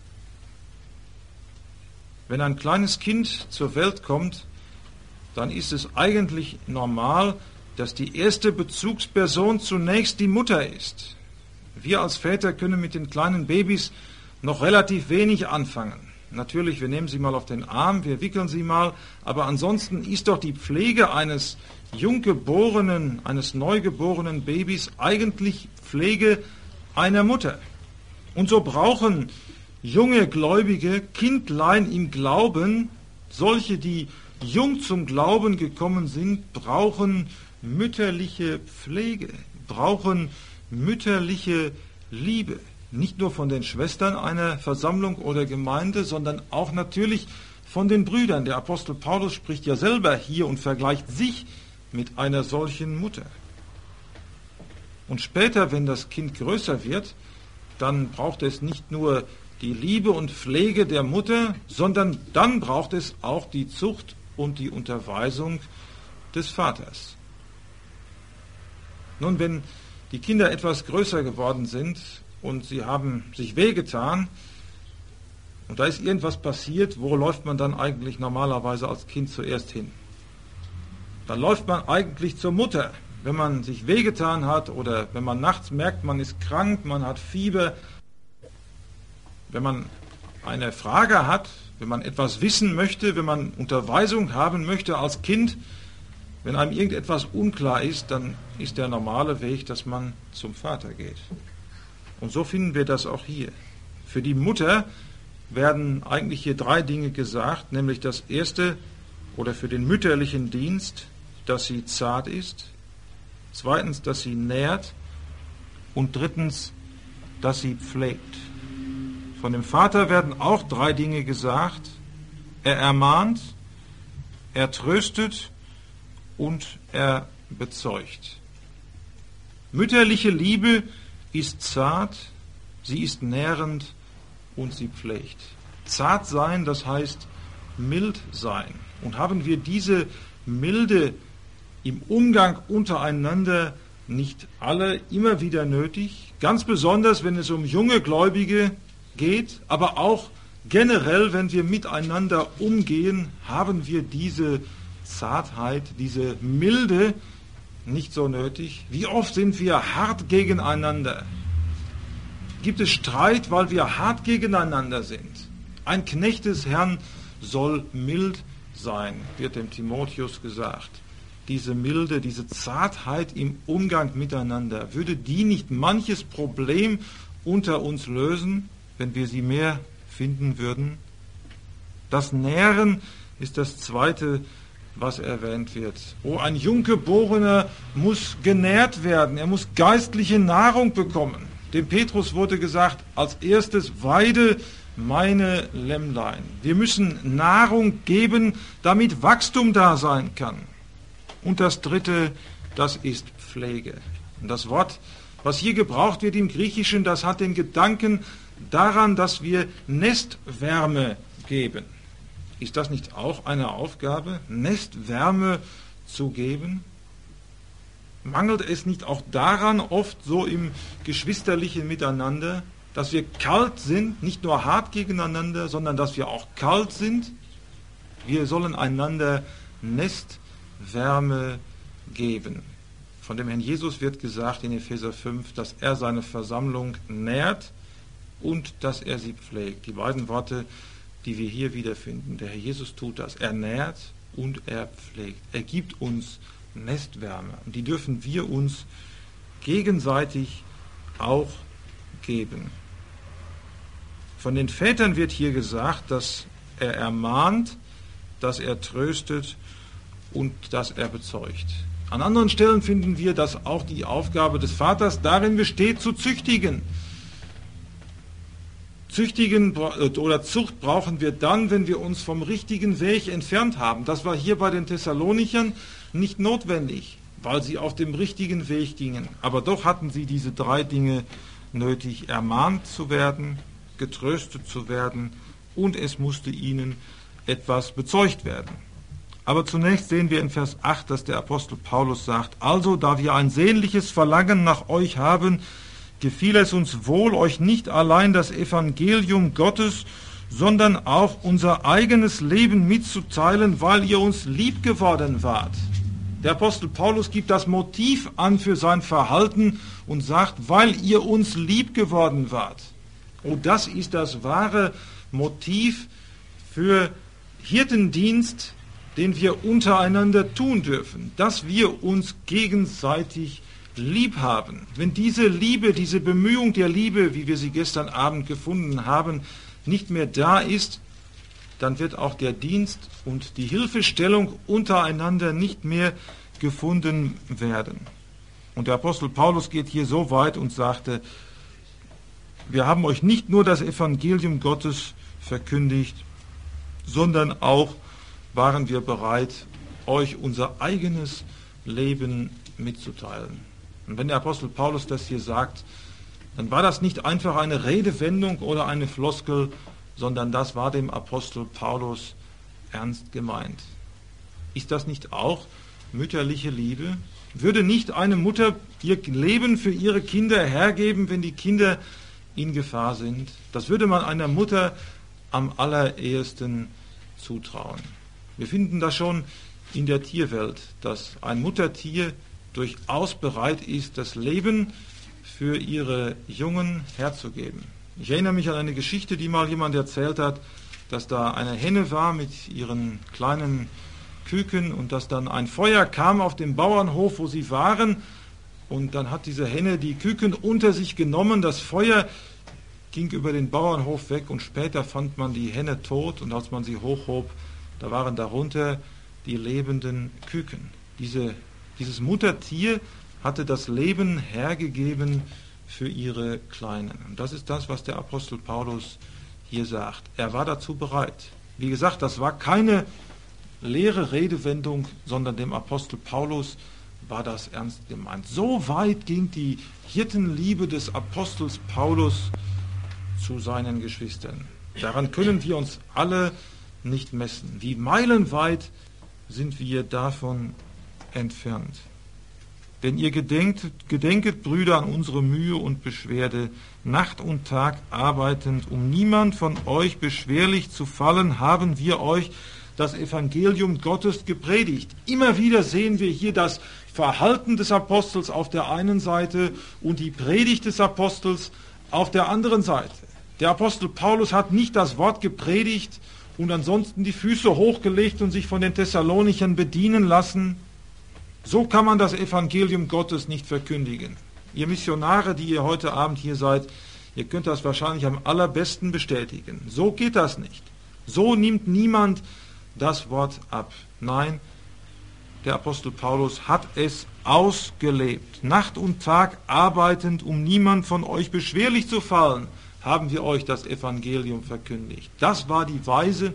Wenn ein kleines Kind zur Welt kommt, dann ist es eigentlich normal, dass die erste Bezugsperson zunächst die Mutter ist. Wir als Väter können mit den kleinen Babys noch relativ wenig anfangen. Natürlich, wir nehmen sie mal auf den Arm, wir wickeln sie mal, aber ansonsten ist doch die Pflege eines Junggeborenen, eines neugeborenen Babys eigentlich Pflege einer Mutter. Und so brauchen junge Gläubige, Kindlein im Glauben, solche, die jung zum Glauben gekommen sind, brauchen mütterliche Pflege, brauchen mütterliche Liebe. Nicht nur von den Schwestern einer Versammlung oder Gemeinde, sondern auch natürlich von den Brüdern. Der Apostel Paulus spricht ja selber hier und vergleicht sich mit einer solchen Mutter. Und später, wenn das Kind größer wird, dann braucht es nicht nur die Liebe und Pflege der Mutter, sondern dann braucht es auch die Zucht und die Unterweisung des Vaters. Nun, wenn die Kinder etwas größer geworden sind und sie haben sich wehgetan und da ist irgendwas passiert, wo läuft man dann eigentlich normalerweise als Kind zuerst hin? Dann läuft man eigentlich zur Mutter, wenn man sich wehgetan hat oder wenn man nachts merkt, man ist krank, man hat Fieber. Wenn man eine Frage hat, wenn man etwas wissen möchte, wenn man Unterweisung haben möchte als Kind, wenn einem irgendetwas unklar ist, dann ist der normale Weg, dass man zum Vater geht. Und so finden wir das auch hier. Für die Mutter werden eigentlich hier 3 Dinge gesagt, nämlich das erste, oder für den mütterlichen Dienst, dass sie zart ist, zweitens, dass sie nährt und drittens, dass sie pflegt. Von dem Vater werden auch 3 Dinge gesagt. Er ermahnt, er tröstet und er bezeugt. Mütterliche Liebe ist zart, sie ist nährend und sie pflegt. Zart sein, das heißt mild sein. Und haben wir diese Milde im Umgang untereinander nicht alle immer wieder nötig? Ganz besonders, wenn es um junge Gläubige geht, aber auch generell, wenn wir miteinander umgehen, haben wir diese Zartheit, diese Milde nicht so nötig. Wie oft sind wir hart gegeneinander? Gibt es Streit, weil wir hart gegeneinander sind? Ein Knecht des Herrn soll mild sein, wird dem Timotheus gesagt. Diese Milde, diese Zartheit im Umgang miteinander, würde die nicht manches Problem unter uns lösen, wenn wir sie mehr finden würden? Das Nähren ist das Zweite, was erwähnt wird. Oh, ein Junggeborener muss genährt werden, er muss geistliche Nahrung bekommen. Dem Petrus wurde gesagt, als erstes weide meine Lämmlein. Wir müssen Nahrung geben, damit Wachstum da sein kann. Und das Dritte, das ist Pflege. Und das Wort, was hier gebraucht wird im Griechischen, das hat den Gedanken daran, dass wir Nestwärme geben. Ist das nicht auch eine Aufgabe, Nestwärme zu geben? Mangelt es nicht auch daran oft so im geschwisterlichen Miteinander, dass wir kalt sind, nicht nur hart gegeneinander, sondern dass wir auch kalt sind? Wir sollen einander Nestwärme geben. Von dem Herrn Jesus wird gesagt in Epheser 5, dass er seine Versammlung nährt und dass er sie pflegt. Die beiden Worte, die wir hier wiederfinden. Der Herr Jesus tut das. Er nährt und er pflegt. Er gibt uns Nestwärme. Und die dürfen wir uns gegenseitig auch geben. Von den Vätern wird hier gesagt, dass er ermahnt, dass er tröstet und dass er bezeugt. An anderen Stellen finden wir, dass auch die Aufgabe des Vaters darin besteht, zu züchtigen. Züchtigen oder Zucht brauchen wir dann, wenn wir uns vom richtigen Weg entfernt haben. Das war hier bei den Thessalonichern nicht notwendig, weil sie auf dem richtigen Weg gingen. Aber doch hatten sie diese 3 Dinge nötig, ermahnt zu werden, getröstet zu werden und es musste ihnen etwas bezeugt werden. Aber zunächst sehen wir in Vers 8, dass der Apostel Paulus sagt, also da wir ein sehnliches Verlangen nach euch haben, gefiel es uns wohl, euch nicht allein das Evangelium Gottes, sondern auch unser eigenes Leben mitzuteilen, weil ihr uns lieb geworden wart. Der Apostel Paulus gibt das Motiv an für sein Verhalten und sagt, weil ihr uns lieb geworden wart. Und das ist das wahre Motiv für Hirtendienst, den wir untereinander tun dürfen, dass wir uns gegenseitig lieb haben. Wenn diese Liebe, diese Bemühung der Liebe, wie wir sie gestern Abend gefunden haben, nicht mehr da ist, dann wird auch der Dienst und die Hilfestellung untereinander nicht mehr gefunden werden. Und der Apostel Paulus geht hier so weit und sagte, wir haben euch nicht nur das Evangelium Gottes verkündigt, sondern auch waren wir bereit, euch unser eigenes Leben mitzuteilen. Und wenn der Apostel Paulus das hier sagt, dann war das nicht einfach eine Redewendung oder eine Floskel, sondern das war dem Apostel Paulus ernst gemeint. Ist das nicht auch mütterliche Liebe? Würde nicht eine Mutter ihr Leben für ihre Kinder hergeben, wenn die Kinder in Gefahr sind? Das würde man einer Mutter am allerersten zutrauen. Wir finden das schon in der Tierwelt, dass ein Muttertier durchaus bereit ist, das Leben für ihre Jungen herzugeben. Ich erinnere mich an eine Geschichte, die mal jemand erzählt hat, dass da eine Henne war mit ihren kleinen Küken und dass dann ein Feuer kam auf dem Bauernhof, wo sie waren, und dann hat diese Henne die Küken unter sich genommen, das Feuer ging über den Bauernhof weg und später fand man die Henne tot und als man sie hochhob, da waren darunter die lebenden Küken. Dieses Muttertier hatte das Leben hergegeben für ihre Kleinen. Und das ist das, was der Apostel Paulus hier sagt. Er war dazu bereit. Wie gesagt, das war keine leere Redewendung, sondern dem Apostel Paulus war das ernst gemeint. So weit ging die Hirtenliebe des Apostels Paulus zu seinen Geschwistern. Daran können wir uns alle nicht messen. Wie meilenweit sind wir davon entfernt. Denn ihr gedenket, Brüder, an unsere Mühe und Beschwerde, Nacht und Tag arbeitend, um niemand von euch beschwerlich zu fallen, haben wir euch das Evangelium Gottes gepredigt. Immer wieder sehen wir hier das Verhalten des Apostels auf der einen Seite und die Predigt des Apostels auf der anderen Seite. Der Apostel Paulus hat nicht das Wort gepredigt und ansonsten die Füße hochgelegt und sich von den Thessalonichern bedienen lassen. So kann man das Evangelium Gottes nicht verkündigen. Ihr Missionare, die ihr heute Abend hier seid, ihr könnt das wahrscheinlich am allerbesten bestätigen. So geht das nicht. So nimmt niemand das Wort ab. Nein, der Apostel Paulus hat es ausgelebt. Nacht und Tag arbeitend, um niemand von euch beschwerlich zu fallen, haben wir euch das Evangelium verkündigt. Das war die Weise,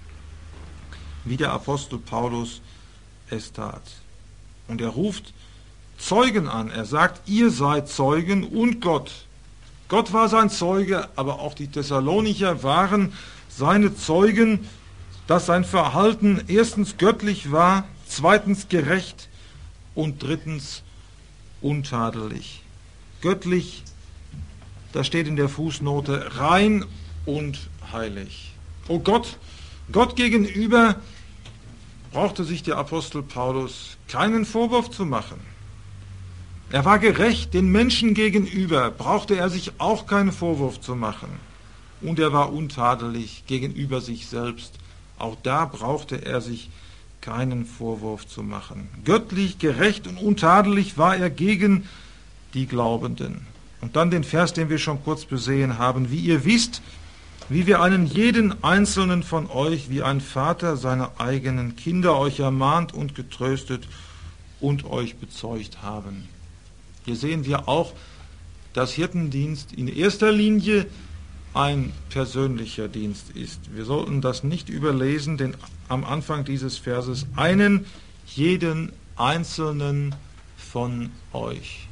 wie der Apostel Paulus es tat. Und er ruft Zeugen an. Er sagt, ihr seid Zeugen und Gott. Gott war sein Zeuge, aber auch die Thessalonicher waren seine Zeugen, dass sein Verhalten erstens göttlich war, zweitens gerecht und drittens untadelig. Göttlich, das steht in der Fußnote, rein und heilig. Oh Gott gegenüber brauchte sich der Apostel Paulus keinen Vorwurf zu machen. Er war gerecht, den Menschen gegenüber brauchte er sich auch keinen Vorwurf zu machen. Und er war untadelig gegenüber sich selbst. Auch da brauchte er sich keinen Vorwurf zu machen. Göttlich, gerecht und untadelig war er gegen die Glaubenden. Und dann den Vers, den wir schon kurz besehen haben. Wie ihr wisst, wie wir einen jeden einzelnen von euch, wie ein Vater seine eigenen Kinder euch ermahnt und getröstet und euch bezeugt haben. Hier sehen wir auch, dass Hirtendienst in erster Linie ein persönlicher Dienst ist. Wir sollten das nicht überlesen, denn am Anfang dieses Verses einen jeden einzelnen von euch.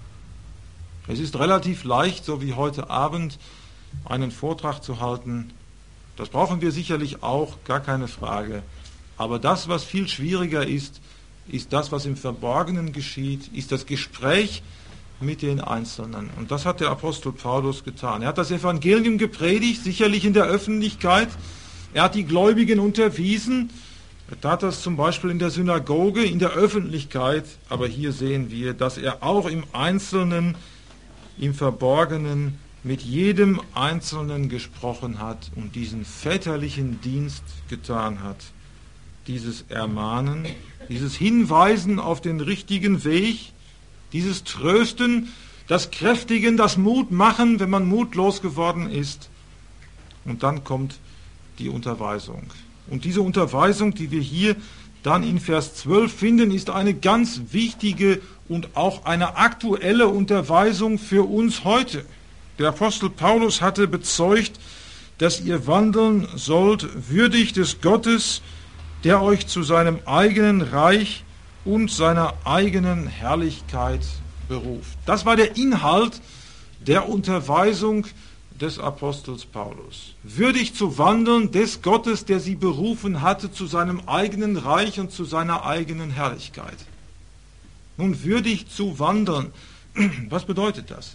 Es ist relativ leicht, so wie heute Abend, einen Vortrag zu halten. Das brauchen wir sicherlich auch, gar keine Frage. Aber das, was viel schwieriger ist, ist das, was im Verborgenen geschieht, ist das Gespräch mit den Einzelnen. Und das hat der Apostel Paulus getan. Er hat das Evangelium gepredigt, sicherlich in der Öffentlichkeit. Er hat die Gläubigen unterwiesen. Er tat das zum Beispiel in der Synagoge, in der Öffentlichkeit, aber hier sehen wir, dass er auch im Einzelnen, im Verborgenen mit jedem Einzelnen gesprochen hat und diesen väterlichen Dienst getan hat. Dieses Ermahnen, dieses Hinweisen auf den richtigen Weg, dieses Trösten, das Kräftigen, das Mut machen, wenn man mutlos geworden ist. Und dann kommt die Unterweisung. Und diese Unterweisung, die wir hier dann in Vers 12 finden, ist eine ganz wichtige und auch eine aktuelle Unterweisung für uns heute. Der Apostel Paulus hatte bezeugt, dass ihr wandeln sollt, würdig des Gottes, der euch zu seinem eigenen Reich und seiner eigenen Herrlichkeit beruft. Das war der Inhalt der Unterweisung des Apostels Paulus. Würdig zu wandeln des Gottes, der sie berufen hatte zu seinem eigenen Reich und zu seiner eigenen Herrlichkeit. Nun, würdig zu wandeln, was bedeutet das?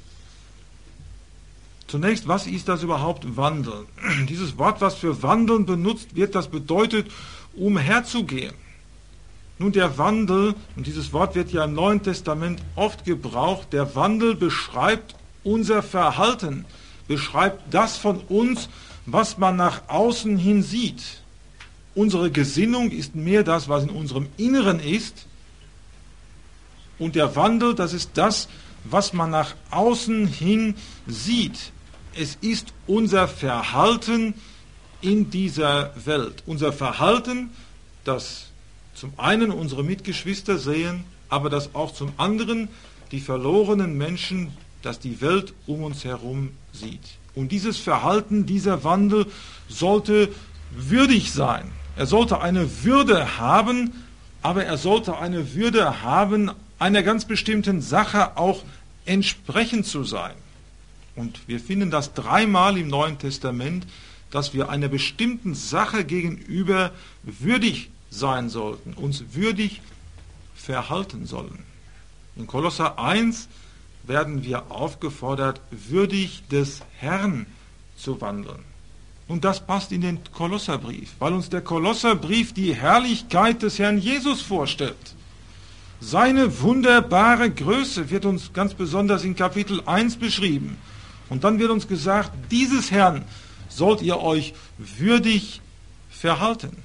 Zunächst, was ist das überhaupt Wandeln? Dieses Wort, was für Wandeln benutzt wird, das bedeutet umherzugehen. Nun, der Wandel, und dieses Wort wird ja im Neuen Testament oft gebraucht, der Wandel beschreibt unser Verhalten, beschreibt das von uns, was man nach außen hin sieht. Unsere Gesinnung ist mehr das, was in unserem Inneren ist. Und der Wandel, das ist das, was man nach außen hin sieht. Es ist unser Verhalten in dieser Welt. Unser Verhalten, das zum einen unsere Mitgeschwister sehen, aber das auch zum anderen die verlorenen Menschen, das die Welt um uns herum sieht. Und dieses Verhalten, dieser Wandel sollte würdig sein. Er sollte eine Würde haben, aber er sollte eine Würde haben, einer ganz bestimmten Sache auch entsprechend zu sein. Und wir finden das dreimal im Neuen Testament, dass wir einer bestimmten Sache gegenüber würdig sein sollten, uns würdig verhalten sollen. In Kolosser 1 werden wir aufgefordert, würdig des Herrn zu wandeln. Und das passt in den Kolosserbrief, weil uns der Kolosserbrief die Herrlichkeit des Herrn Jesus vorstellt. Seine wunderbare Größe wird uns ganz besonders in Kapitel 1 beschrieben. Und dann wird uns gesagt, dieses Herrn sollt ihr euch würdig verhalten.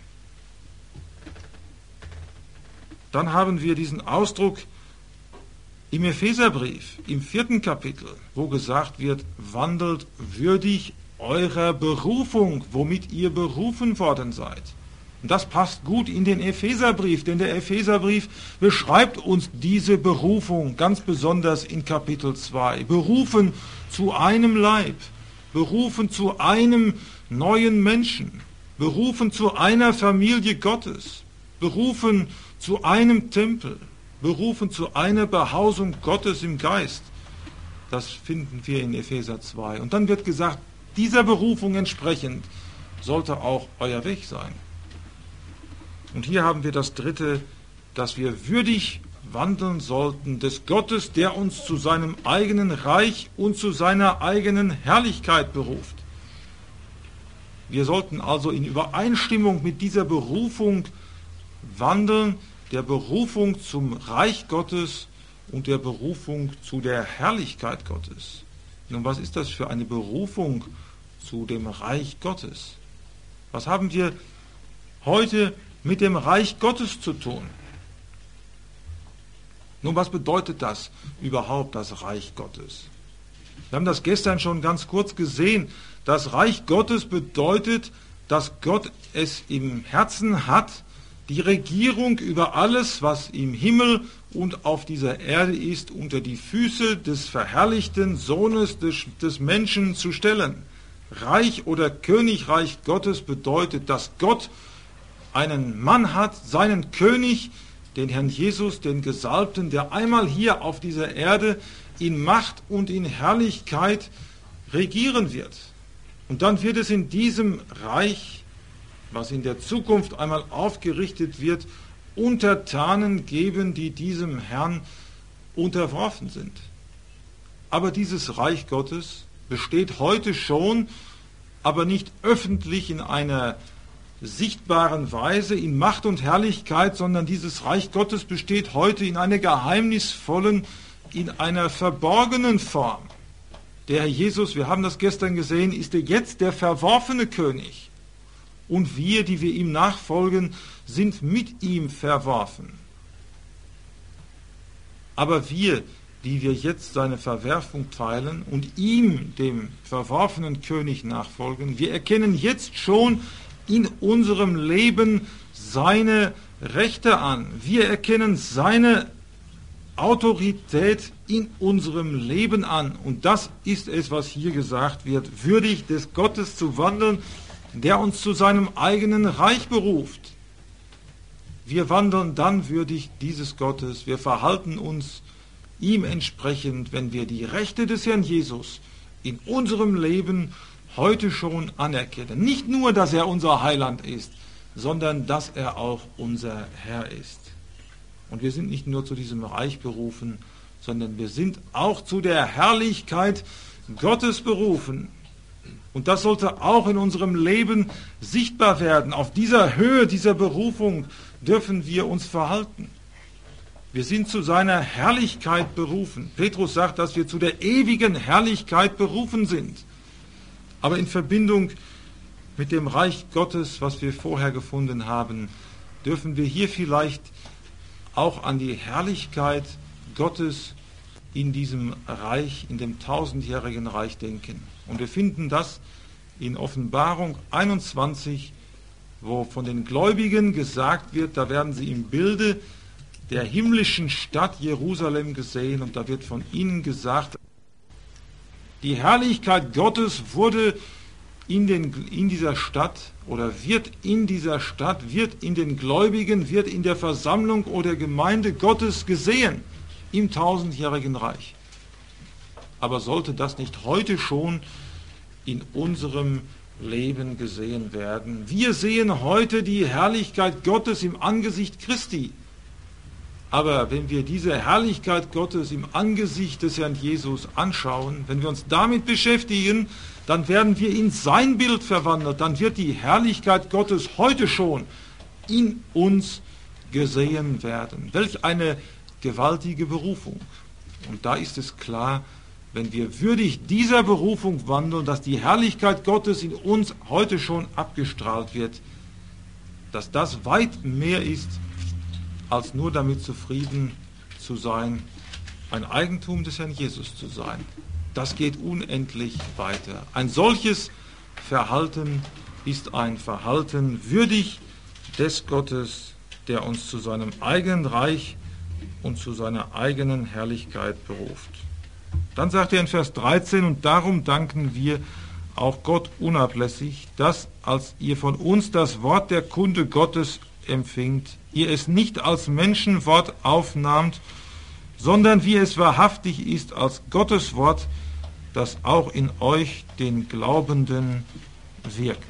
Dann haben wir diesen Ausdruck im Epheserbrief, im 4. Kapitel, wo gesagt wird, wandelt würdig eurer Berufung, womit ihr berufen worden seid. Und das passt gut in den Epheserbrief, denn der Epheserbrief beschreibt uns diese Berufung, ganz besonders in Kapitel 2. Berufen zu einem Leib, berufen zu einem neuen Menschen, berufen zu einer Familie Gottes, berufen zu einem Tempel, berufen zu einer Behausung Gottes im Geist. Das finden wir in Epheser 2. Und dann wird gesagt, dieser Berufung entsprechend sollte auch euer Weg sein. Und hier haben wir das Dritte, dass wir würdig wandeln sollten des Gottes, der uns zu seinem eigenen Reich und zu seiner eigenen Herrlichkeit beruft. Wir sollten also in Übereinstimmung mit dieser Berufung wandeln, der Berufung zum Reich Gottes und der Berufung zu der Herrlichkeit Gottes. Nun, was ist das für eine Berufung zu dem Reich Gottes? Was haben wir heute mit dem Reich Gottes zu tun? Nun, was bedeutet das überhaupt, das Reich Gottes? Wir haben das gestern schon ganz kurz gesehen. Das Reich Gottes bedeutet, dass Gott es im Herzen hat, die Regierung über alles, was im Himmel und auf dieser Erde ist, unter die Füße des verherrlichten Sohnes des Menschen zu stellen. Reich oder Königreich Gottes bedeutet, dass Gott einen Mann hat, seinen König, den Herrn Jesus, den Gesalbten, der einmal hier auf dieser Erde in Macht und in Herrlichkeit regieren wird. Und dann wird es in diesem Reich, was in der Zukunft einmal aufgerichtet wird, Untertanen geben, die diesem Herrn unterworfen sind. Aber dieses Reich Gottes besteht heute schon, aber nicht öffentlich in einer sichtbaren Weise in Macht und Herrlichkeit, sondern dieses Reich Gottes besteht heute in einer geheimnisvollen, in einer verborgenen Form. Der Herr Jesus, wir haben das gestern gesehen, ist jetzt der verworfene König. Und wir, die wir ihm nachfolgen, sind mit ihm verworfen. Aber wir, die wir jetzt seine Verwerfung teilen und ihm, dem verworfenen König, nachfolgen, wir erkennen jetzt schon in unserem Leben seine Rechte an. Wir erkennen seine Autorität in unserem Leben an. Und das ist es, was hier gesagt wird, würdig des Gottes zu wandeln, der uns zu seinem eigenen Reich beruft. Wir wandeln dann würdig dieses Gottes. Wir verhalten uns ihm entsprechend, wenn wir die Rechte des Herrn Jesus in unserem Leben heute schon anerkennen. Nicht nur, dass er unser Heiland ist, sondern dass er auch unser Herr ist. Und wir sind nicht nur zu diesem Reich berufen, sondern wir sind auch zu der Herrlichkeit Gottes berufen. Und das sollte auch in unserem Leben sichtbar werden. Auf dieser Höhe dieser Berufung dürfen wir uns verhalten. Wir sind zu seiner Herrlichkeit berufen. Petrus sagt, dass wir zu der ewigen Herrlichkeit berufen sind. Aber in Verbindung mit dem Reich Gottes, was wir vorher gefunden haben, dürfen wir hier vielleicht auch an die Herrlichkeit Gottes in diesem Reich, in dem tausendjährigen Reich denken. Und wir finden das in Offenbarung 21, wo von den Gläubigen gesagt wird, da werden sie im Bilde der himmlischen Stadt Jerusalem gesehen und da wird von ihnen gesagt, die Herrlichkeit Gottes wurde in dieser Stadt oder wird in dieser Stadt, wird in den Gläubigen, wird in der Versammlung oder Gemeinde Gottes gesehen im tausendjährigen Reich. Aber sollte das nicht heute schon in unserem Leben gesehen werden? Wir sehen heute die Herrlichkeit Gottes im Angesicht Christi. Aber wenn wir diese Herrlichkeit Gottes im Angesicht des Herrn Jesus anschauen, wenn wir uns damit beschäftigen, dann werden wir in sein Bild verwandelt. Dann wird die Herrlichkeit Gottes heute schon in uns gesehen werden. Welch eine gewaltige Berufung. Und da ist es klar, wenn wir würdig dieser Berufung wandeln, dass die Herrlichkeit Gottes in uns heute schon abgestrahlt wird, dass das weit mehr ist, als nur damit zufrieden zu sein, ein Eigentum des Herrn Jesus zu sein. Das geht unendlich weiter. Ein solches Verhalten ist ein Verhalten würdig des Gottes, der uns zu seinem eigenen Reich und zu seiner eigenen Herrlichkeit beruft. Dann sagt er in Vers 13, und darum danken wir auch Gott unablässig, dass, als ihr von uns das Wort der Kunde Gottes empfingt, ihr es nicht als Menschenwort aufnahmt, sondern wie es wahrhaftig ist als Gottes Wort, das auch in euch, den Glaubenden, wirkt.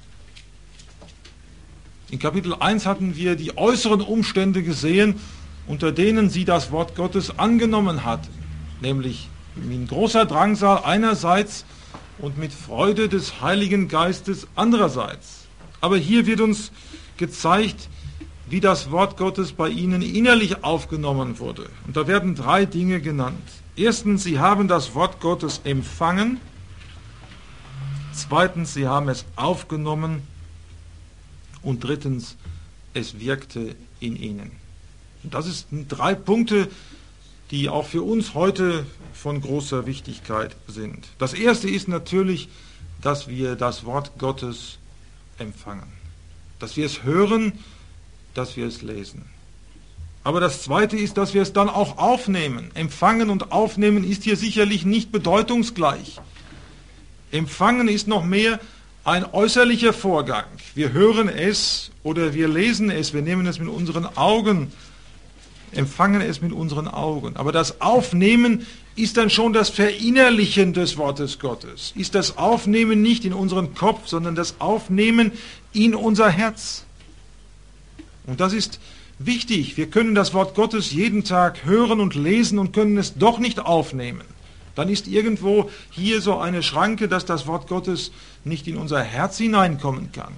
In Kapitel 1 hatten wir die äußeren Umstände gesehen, unter denen sie das Wort Gottes angenommen hat, nämlich in großer Drangsal einerseits und mit Freude des Heiligen Geistes andererseits. Aber hier wird uns gezeigt, wie das Wort Gottes bei ihnen innerlich aufgenommen wurde. Und da werden 3 Dinge genannt. Erstens, sie haben das Wort Gottes empfangen. Zweitens, sie haben es aufgenommen. Und drittens, es wirkte in ihnen. Und das sind 3 Punkte, die auch für uns heute von großer Wichtigkeit sind. Das erste ist natürlich, dass wir das Wort Gottes empfangen. Dass wir es hören, dass wir es lesen. Aber das Zweite ist, dass wir es dann auch aufnehmen. Empfangen und aufnehmen ist hier sicherlich nicht bedeutungsgleich. Empfangen ist noch mehr ein äußerlicher Vorgang. Wir hören es oder wir lesen es, wir nehmen es mit unseren Augen, empfangen es mit unseren Augen. Aber das Aufnehmen ist dann schon das Verinnerlichen des Wortes Gottes. Ist das Aufnehmen nicht in unseren Kopf, sondern das Aufnehmen in unser Herz. Und das ist wichtig. Wir können das Wort Gottes jeden Tag hören und lesen und können es doch nicht aufnehmen. Dann ist irgendwo hier so eine Schranke, dass das Wort Gottes nicht in unser Herz hineinkommen kann.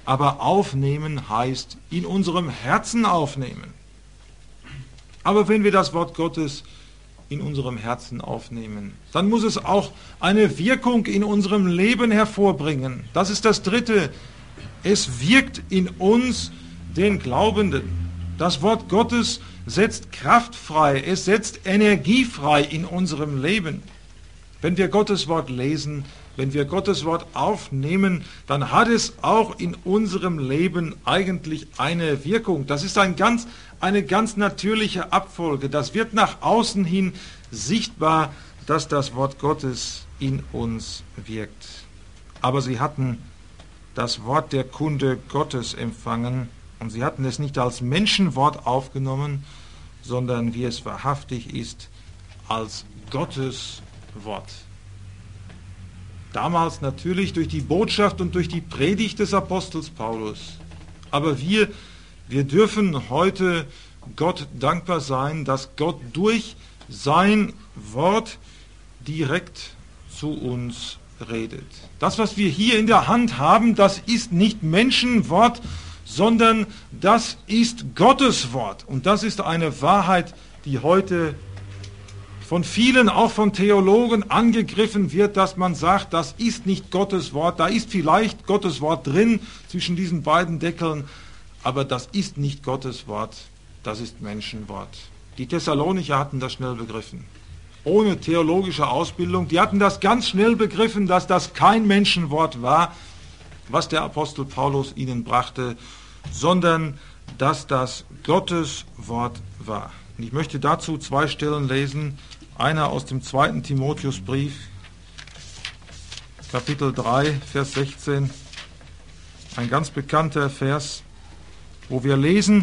Aber aufnehmen heißt in unserem Herzen aufnehmen. Aber wenn wir das Wort Gottes in unserem Herzen aufnehmen, dann muss es auch eine Wirkung in unserem Leben hervorbringen. Das ist das Dritte. Es wirkt in uns, den Glaubenden. Das Wort Gottes setzt Kraft frei, es setzt Energie frei in unserem Leben. Wenn wir Gottes Wort lesen, wenn wir Gottes Wort aufnehmen, dann hat es auch in unserem Leben eigentlich eine Wirkung. Das ist eine ganz natürliche Abfolge. Das wird nach außen hin sichtbar, dass das Wort Gottes in uns wirkt. Aber sie hatten das Wort der Kunde Gottes empfangen und sie hatten es nicht als Menschenwort aufgenommen, sondern wie es wahrhaftig ist, als Gottes Wort. Damals natürlich durch die Botschaft und durch die Predigt des Apostels Paulus. Aber wir dürfen heute Gott dankbar sein, dass Gott durch sein Wort direkt zu uns redet. Das, was wir hier in der Hand haben, das ist nicht Menschenwort, sondern das ist Gottes Wort. Und das ist eine Wahrheit, die heute von vielen, auch von Theologen, angegriffen wird, dass man sagt, das ist nicht Gottes Wort, da ist vielleicht Gottes Wort drin zwischen diesen beiden Deckeln, aber das ist nicht Gottes Wort, das ist Menschenwort. Die Thessalonicher hatten das schnell begriffen, ohne theologische Ausbildung, die hatten das ganz schnell begriffen, dass das kein Menschenwort war, was der Apostel Paulus ihnen brachte, sondern dass das Gottes Wort war. Und ich möchte dazu 2 Stellen lesen. Einer aus dem 2. Timotheusbrief, Kapitel 3, Vers 16, ein ganz bekannter Vers, wo wir lesen,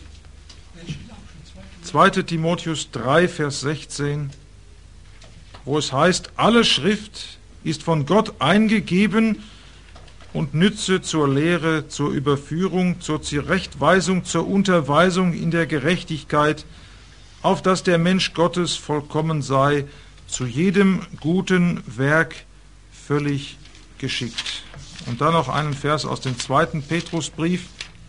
2. Timotheus 3, Vers 16, wo es heißt, alle Schrift ist von Gott eingegeben und nütze zur Lehre, zur Überführung, zur Zurechtweisung, zur Unterweisung in der Gerechtigkeit, auf dass der Mensch Gottes vollkommen sei, zu jedem guten Werk völlig geschickt. Und dann noch einen Vers aus dem 2. Petrusbrief,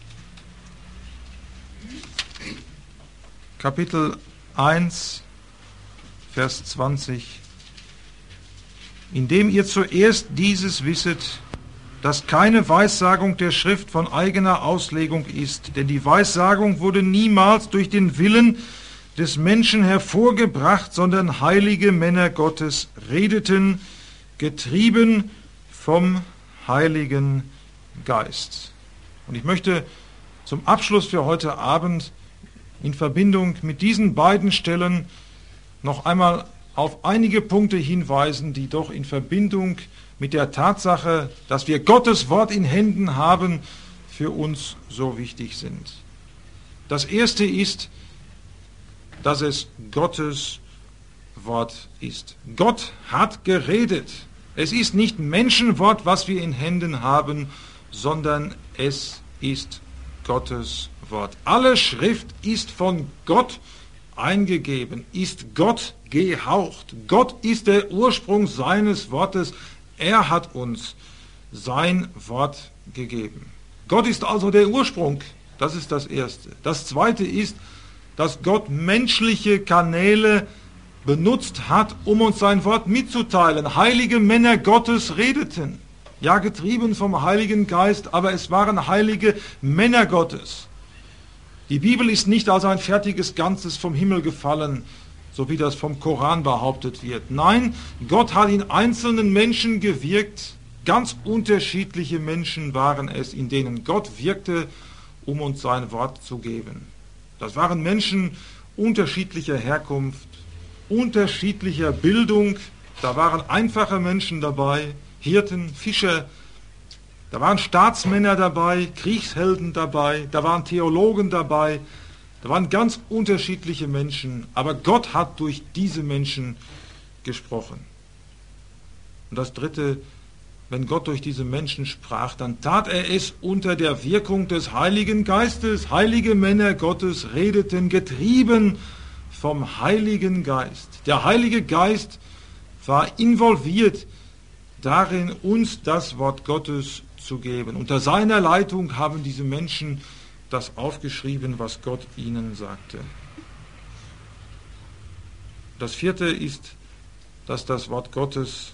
Kapitel 1, Vers 20. Indem ihr zuerst dieses wisset, dass keine Weissagung der Schrift von eigener Auslegung ist, denn die Weissagung wurde niemals durch den Willen des Menschen hervorgebracht, sondern heilige Männer Gottes redeten, getrieben vom Heiligen Geist. Und ich möchte zum Abschluss für heute Abend in Verbindung mit diesen beiden Stellen noch einmal auf einige Punkte hinweisen, die doch in Verbindung mit der Tatsache, dass wir Gottes Wort in Händen haben, für uns so wichtig sind. Das erste ist, dass es Gottes Wort ist. Gott hat geredet. Es ist nicht Menschenwort, was wir in Händen haben, sondern es ist Gottes Wort. Alle Schrift ist von Gott eingegeben, ist Gott gehaucht. Gott ist der Ursprung seines Wortes. Er hat uns sein Wort gegeben. Gott ist also der Ursprung. Das ist das Erste. Das Zweite ist, dass Gott menschliche Kanäle benutzt hat, um uns sein Wort mitzuteilen. Heilige Männer Gottes redeten. Ja, getrieben vom Heiligen Geist, aber es waren heilige Männer Gottes. Die Bibel ist nicht als ein fertiges Ganzes vom Himmel gefallen, so wie das vom Koran behauptet wird. Nein, Gott hat in einzelnen Menschen gewirkt. Ganz unterschiedliche Menschen waren es, in denen Gott wirkte, um uns sein Wort zu geben. Das waren Menschen unterschiedlicher Herkunft, unterschiedlicher Bildung. Da waren einfache Menschen dabei, Hirten, Fischer. Da waren Staatsmänner dabei, Kriegshelden dabei, da waren Theologen dabei. Da waren ganz unterschiedliche Menschen. Aber Gott hat durch diese Menschen gesprochen. Und das Dritte, wenn Gott durch diese Menschen sprach, dann tat er es unter der Wirkung des Heiligen Geistes. Heilige Männer Gottes redeten, getrieben vom Heiligen Geist. Der Heilige Geist war involviert darin, uns das Wort Gottes zu geben. Unter seiner Leitung haben diese Menschen das aufgeschrieben, was Gott ihnen sagte. Das vierte ist, dass das Wort Gottes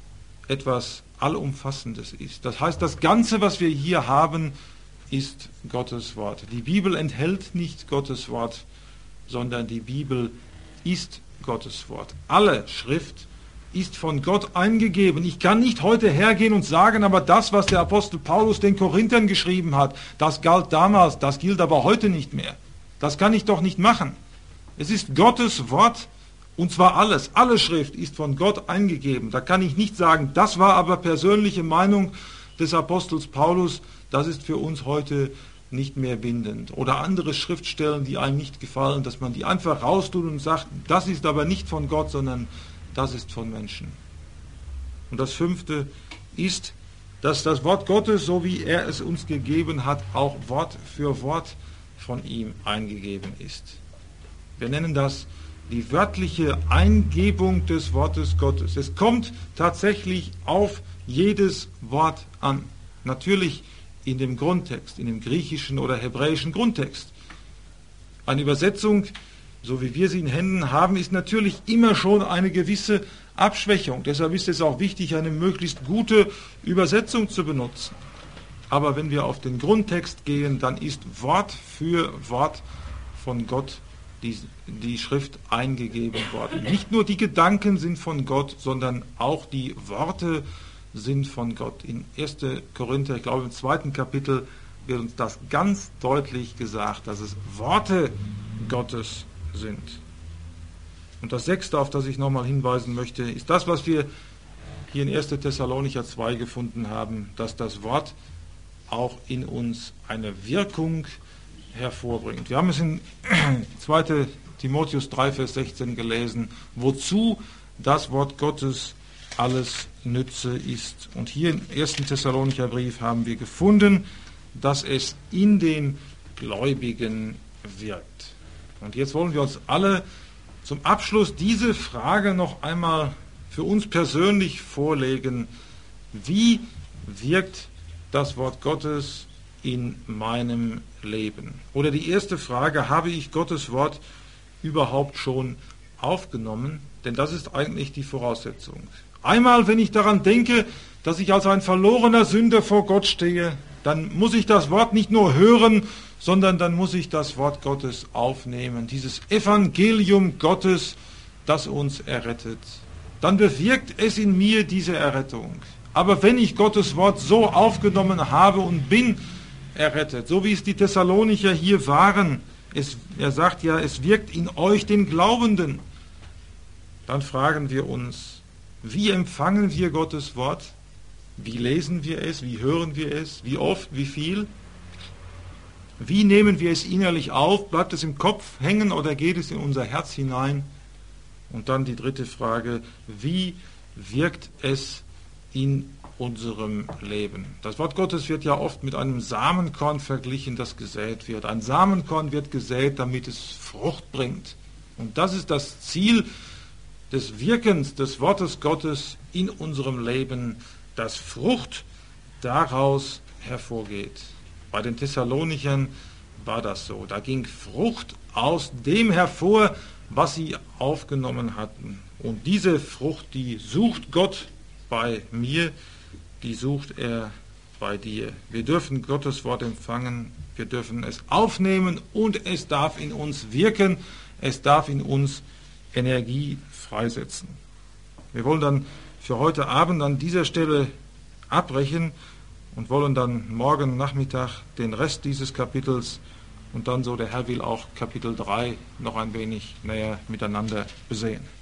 etwas Allumfassendes ist. Das heißt, das Ganze, was wir hier haben, ist Gottes Wort. Die Bibel enthält nicht Gottes Wort, sondern die Bibel ist Gottes Wort. Alle Schrift ist von Gott eingegeben. Ich kann nicht heute hergehen und sagen, aber das, was der Apostel Paulus den Korinthern geschrieben hat, das galt damals, das gilt aber heute nicht mehr. Das kann ich doch nicht machen. Es ist Gottes Wort, und zwar alles. Alle Schrift ist von Gott eingegeben. Da kann ich nicht sagen, das war aber persönliche Meinung des Apostels Paulus, das ist für uns heute nicht mehr bindend. Oder andere Schriftstellen, die einem nicht gefallen, dass man die einfach raustut und sagt, das ist aber nicht von Gott, sondern das ist von Menschen. Und das fünfte ist, dass das Wort Gottes, so wie er es uns gegeben hat, auch Wort für Wort von ihm eingegeben ist. Wir nennen das die wörtliche Eingebung des Wortes Gottes. Es kommt tatsächlich auf jedes Wort an. Natürlich in dem Grundtext, in dem griechischen oder hebräischen Grundtext. Eine Übersetzung, so wie wir sie in Händen haben, ist natürlich immer schon eine gewisse Abschwächung. Deshalb ist es auch wichtig, eine möglichst gute Übersetzung zu benutzen. Aber wenn wir auf den Grundtext gehen, dann ist Wort für Wort von Gott die Schrift eingegeben worden. Nicht nur die Gedanken sind von Gott, sondern auch die Worte sind von Gott. In 1. Korinther, ich glaube im 2. Kapitel, wird uns das ganz deutlich gesagt, dass es Worte Gottes sind. Und das sechste, auf das ich nochmal hinweisen möchte, ist das, was wir hier in 1. Thessalonicher 2 gefunden haben, dass das Wort auch in uns eine Wirkung hervorbringt. Wir haben es in 2. Timotheus 3, Vers 16 gelesen, wozu das Wort Gottes alles Nütze ist. Und hier im 1. Thessalonicher Brief haben wir gefunden, dass es in den Gläubigen wirkt. Und jetzt wollen wir uns alle zum Abschluss diese Frage noch einmal für uns persönlich vorlegen. Wie wirkt das Wort Gottes in meinem Leben? Oder die erste Frage, habe ich Gottes Wort überhaupt schon aufgenommen? Denn das ist eigentlich die Voraussetzung. Einmal, wenn ich daran denke, dass ich als ein verlorener Sünder vor Gott stehe, dann muss ich das Wort nicht nur hören, sondern dann muss ich das Wort Gottes aufnehmen. Dieses Evangelium Gottes, das uns errettet. Dann bewirkt es in mir diese Errettung. Aber wenn ich Gottes Wort so aufgenommen habe und bin errettet, so wie es die Thessalonicher hier waren, er sagt ja, es wirkt in euch den Glaubenden, dann fragen wir uns, wie empfangen wir Gottes Wort? Wie lesen wir es? Wie hören wir es? Wie oft? Wie viel? Wie nehmen wir es innerlich auf? Bleibt es im Kopf hängen oder geht es in unser Herz hinein? Und dann die dritte Frage, wie wirkt es in unserem Leben? Das Wort Gottes wird ja oft mit einem Samenkorn verglichen, das gesät wird. Ein Samenkorn wird gesät, damit es Frucht bringt. Und das ist das Ziel des Wirkens des Wortes Gottes in unserem Leben, dass Frucht daraus hervorgeht. Bei den Thessalonichern war das so. Da ging Frucht aus dem hervor, was sie aufgenommen hatten. Und diese Frucht, die sucht Gott bei mir, die sucht er bei dir. Wir dürfen Gottes Wort empfangen, wir dürfen es aufnehmen und es darf in uns wirken, es darf in uns Energie freisetzen. Wir wollen dann für heute Abend an dieser Stelle abbrechen und wollen dann morgen Nachmittag den Rest dieses Kapitels und dann, so der Herr will, auch Kapitel 3 noch ein wenig näher miteinander besehen.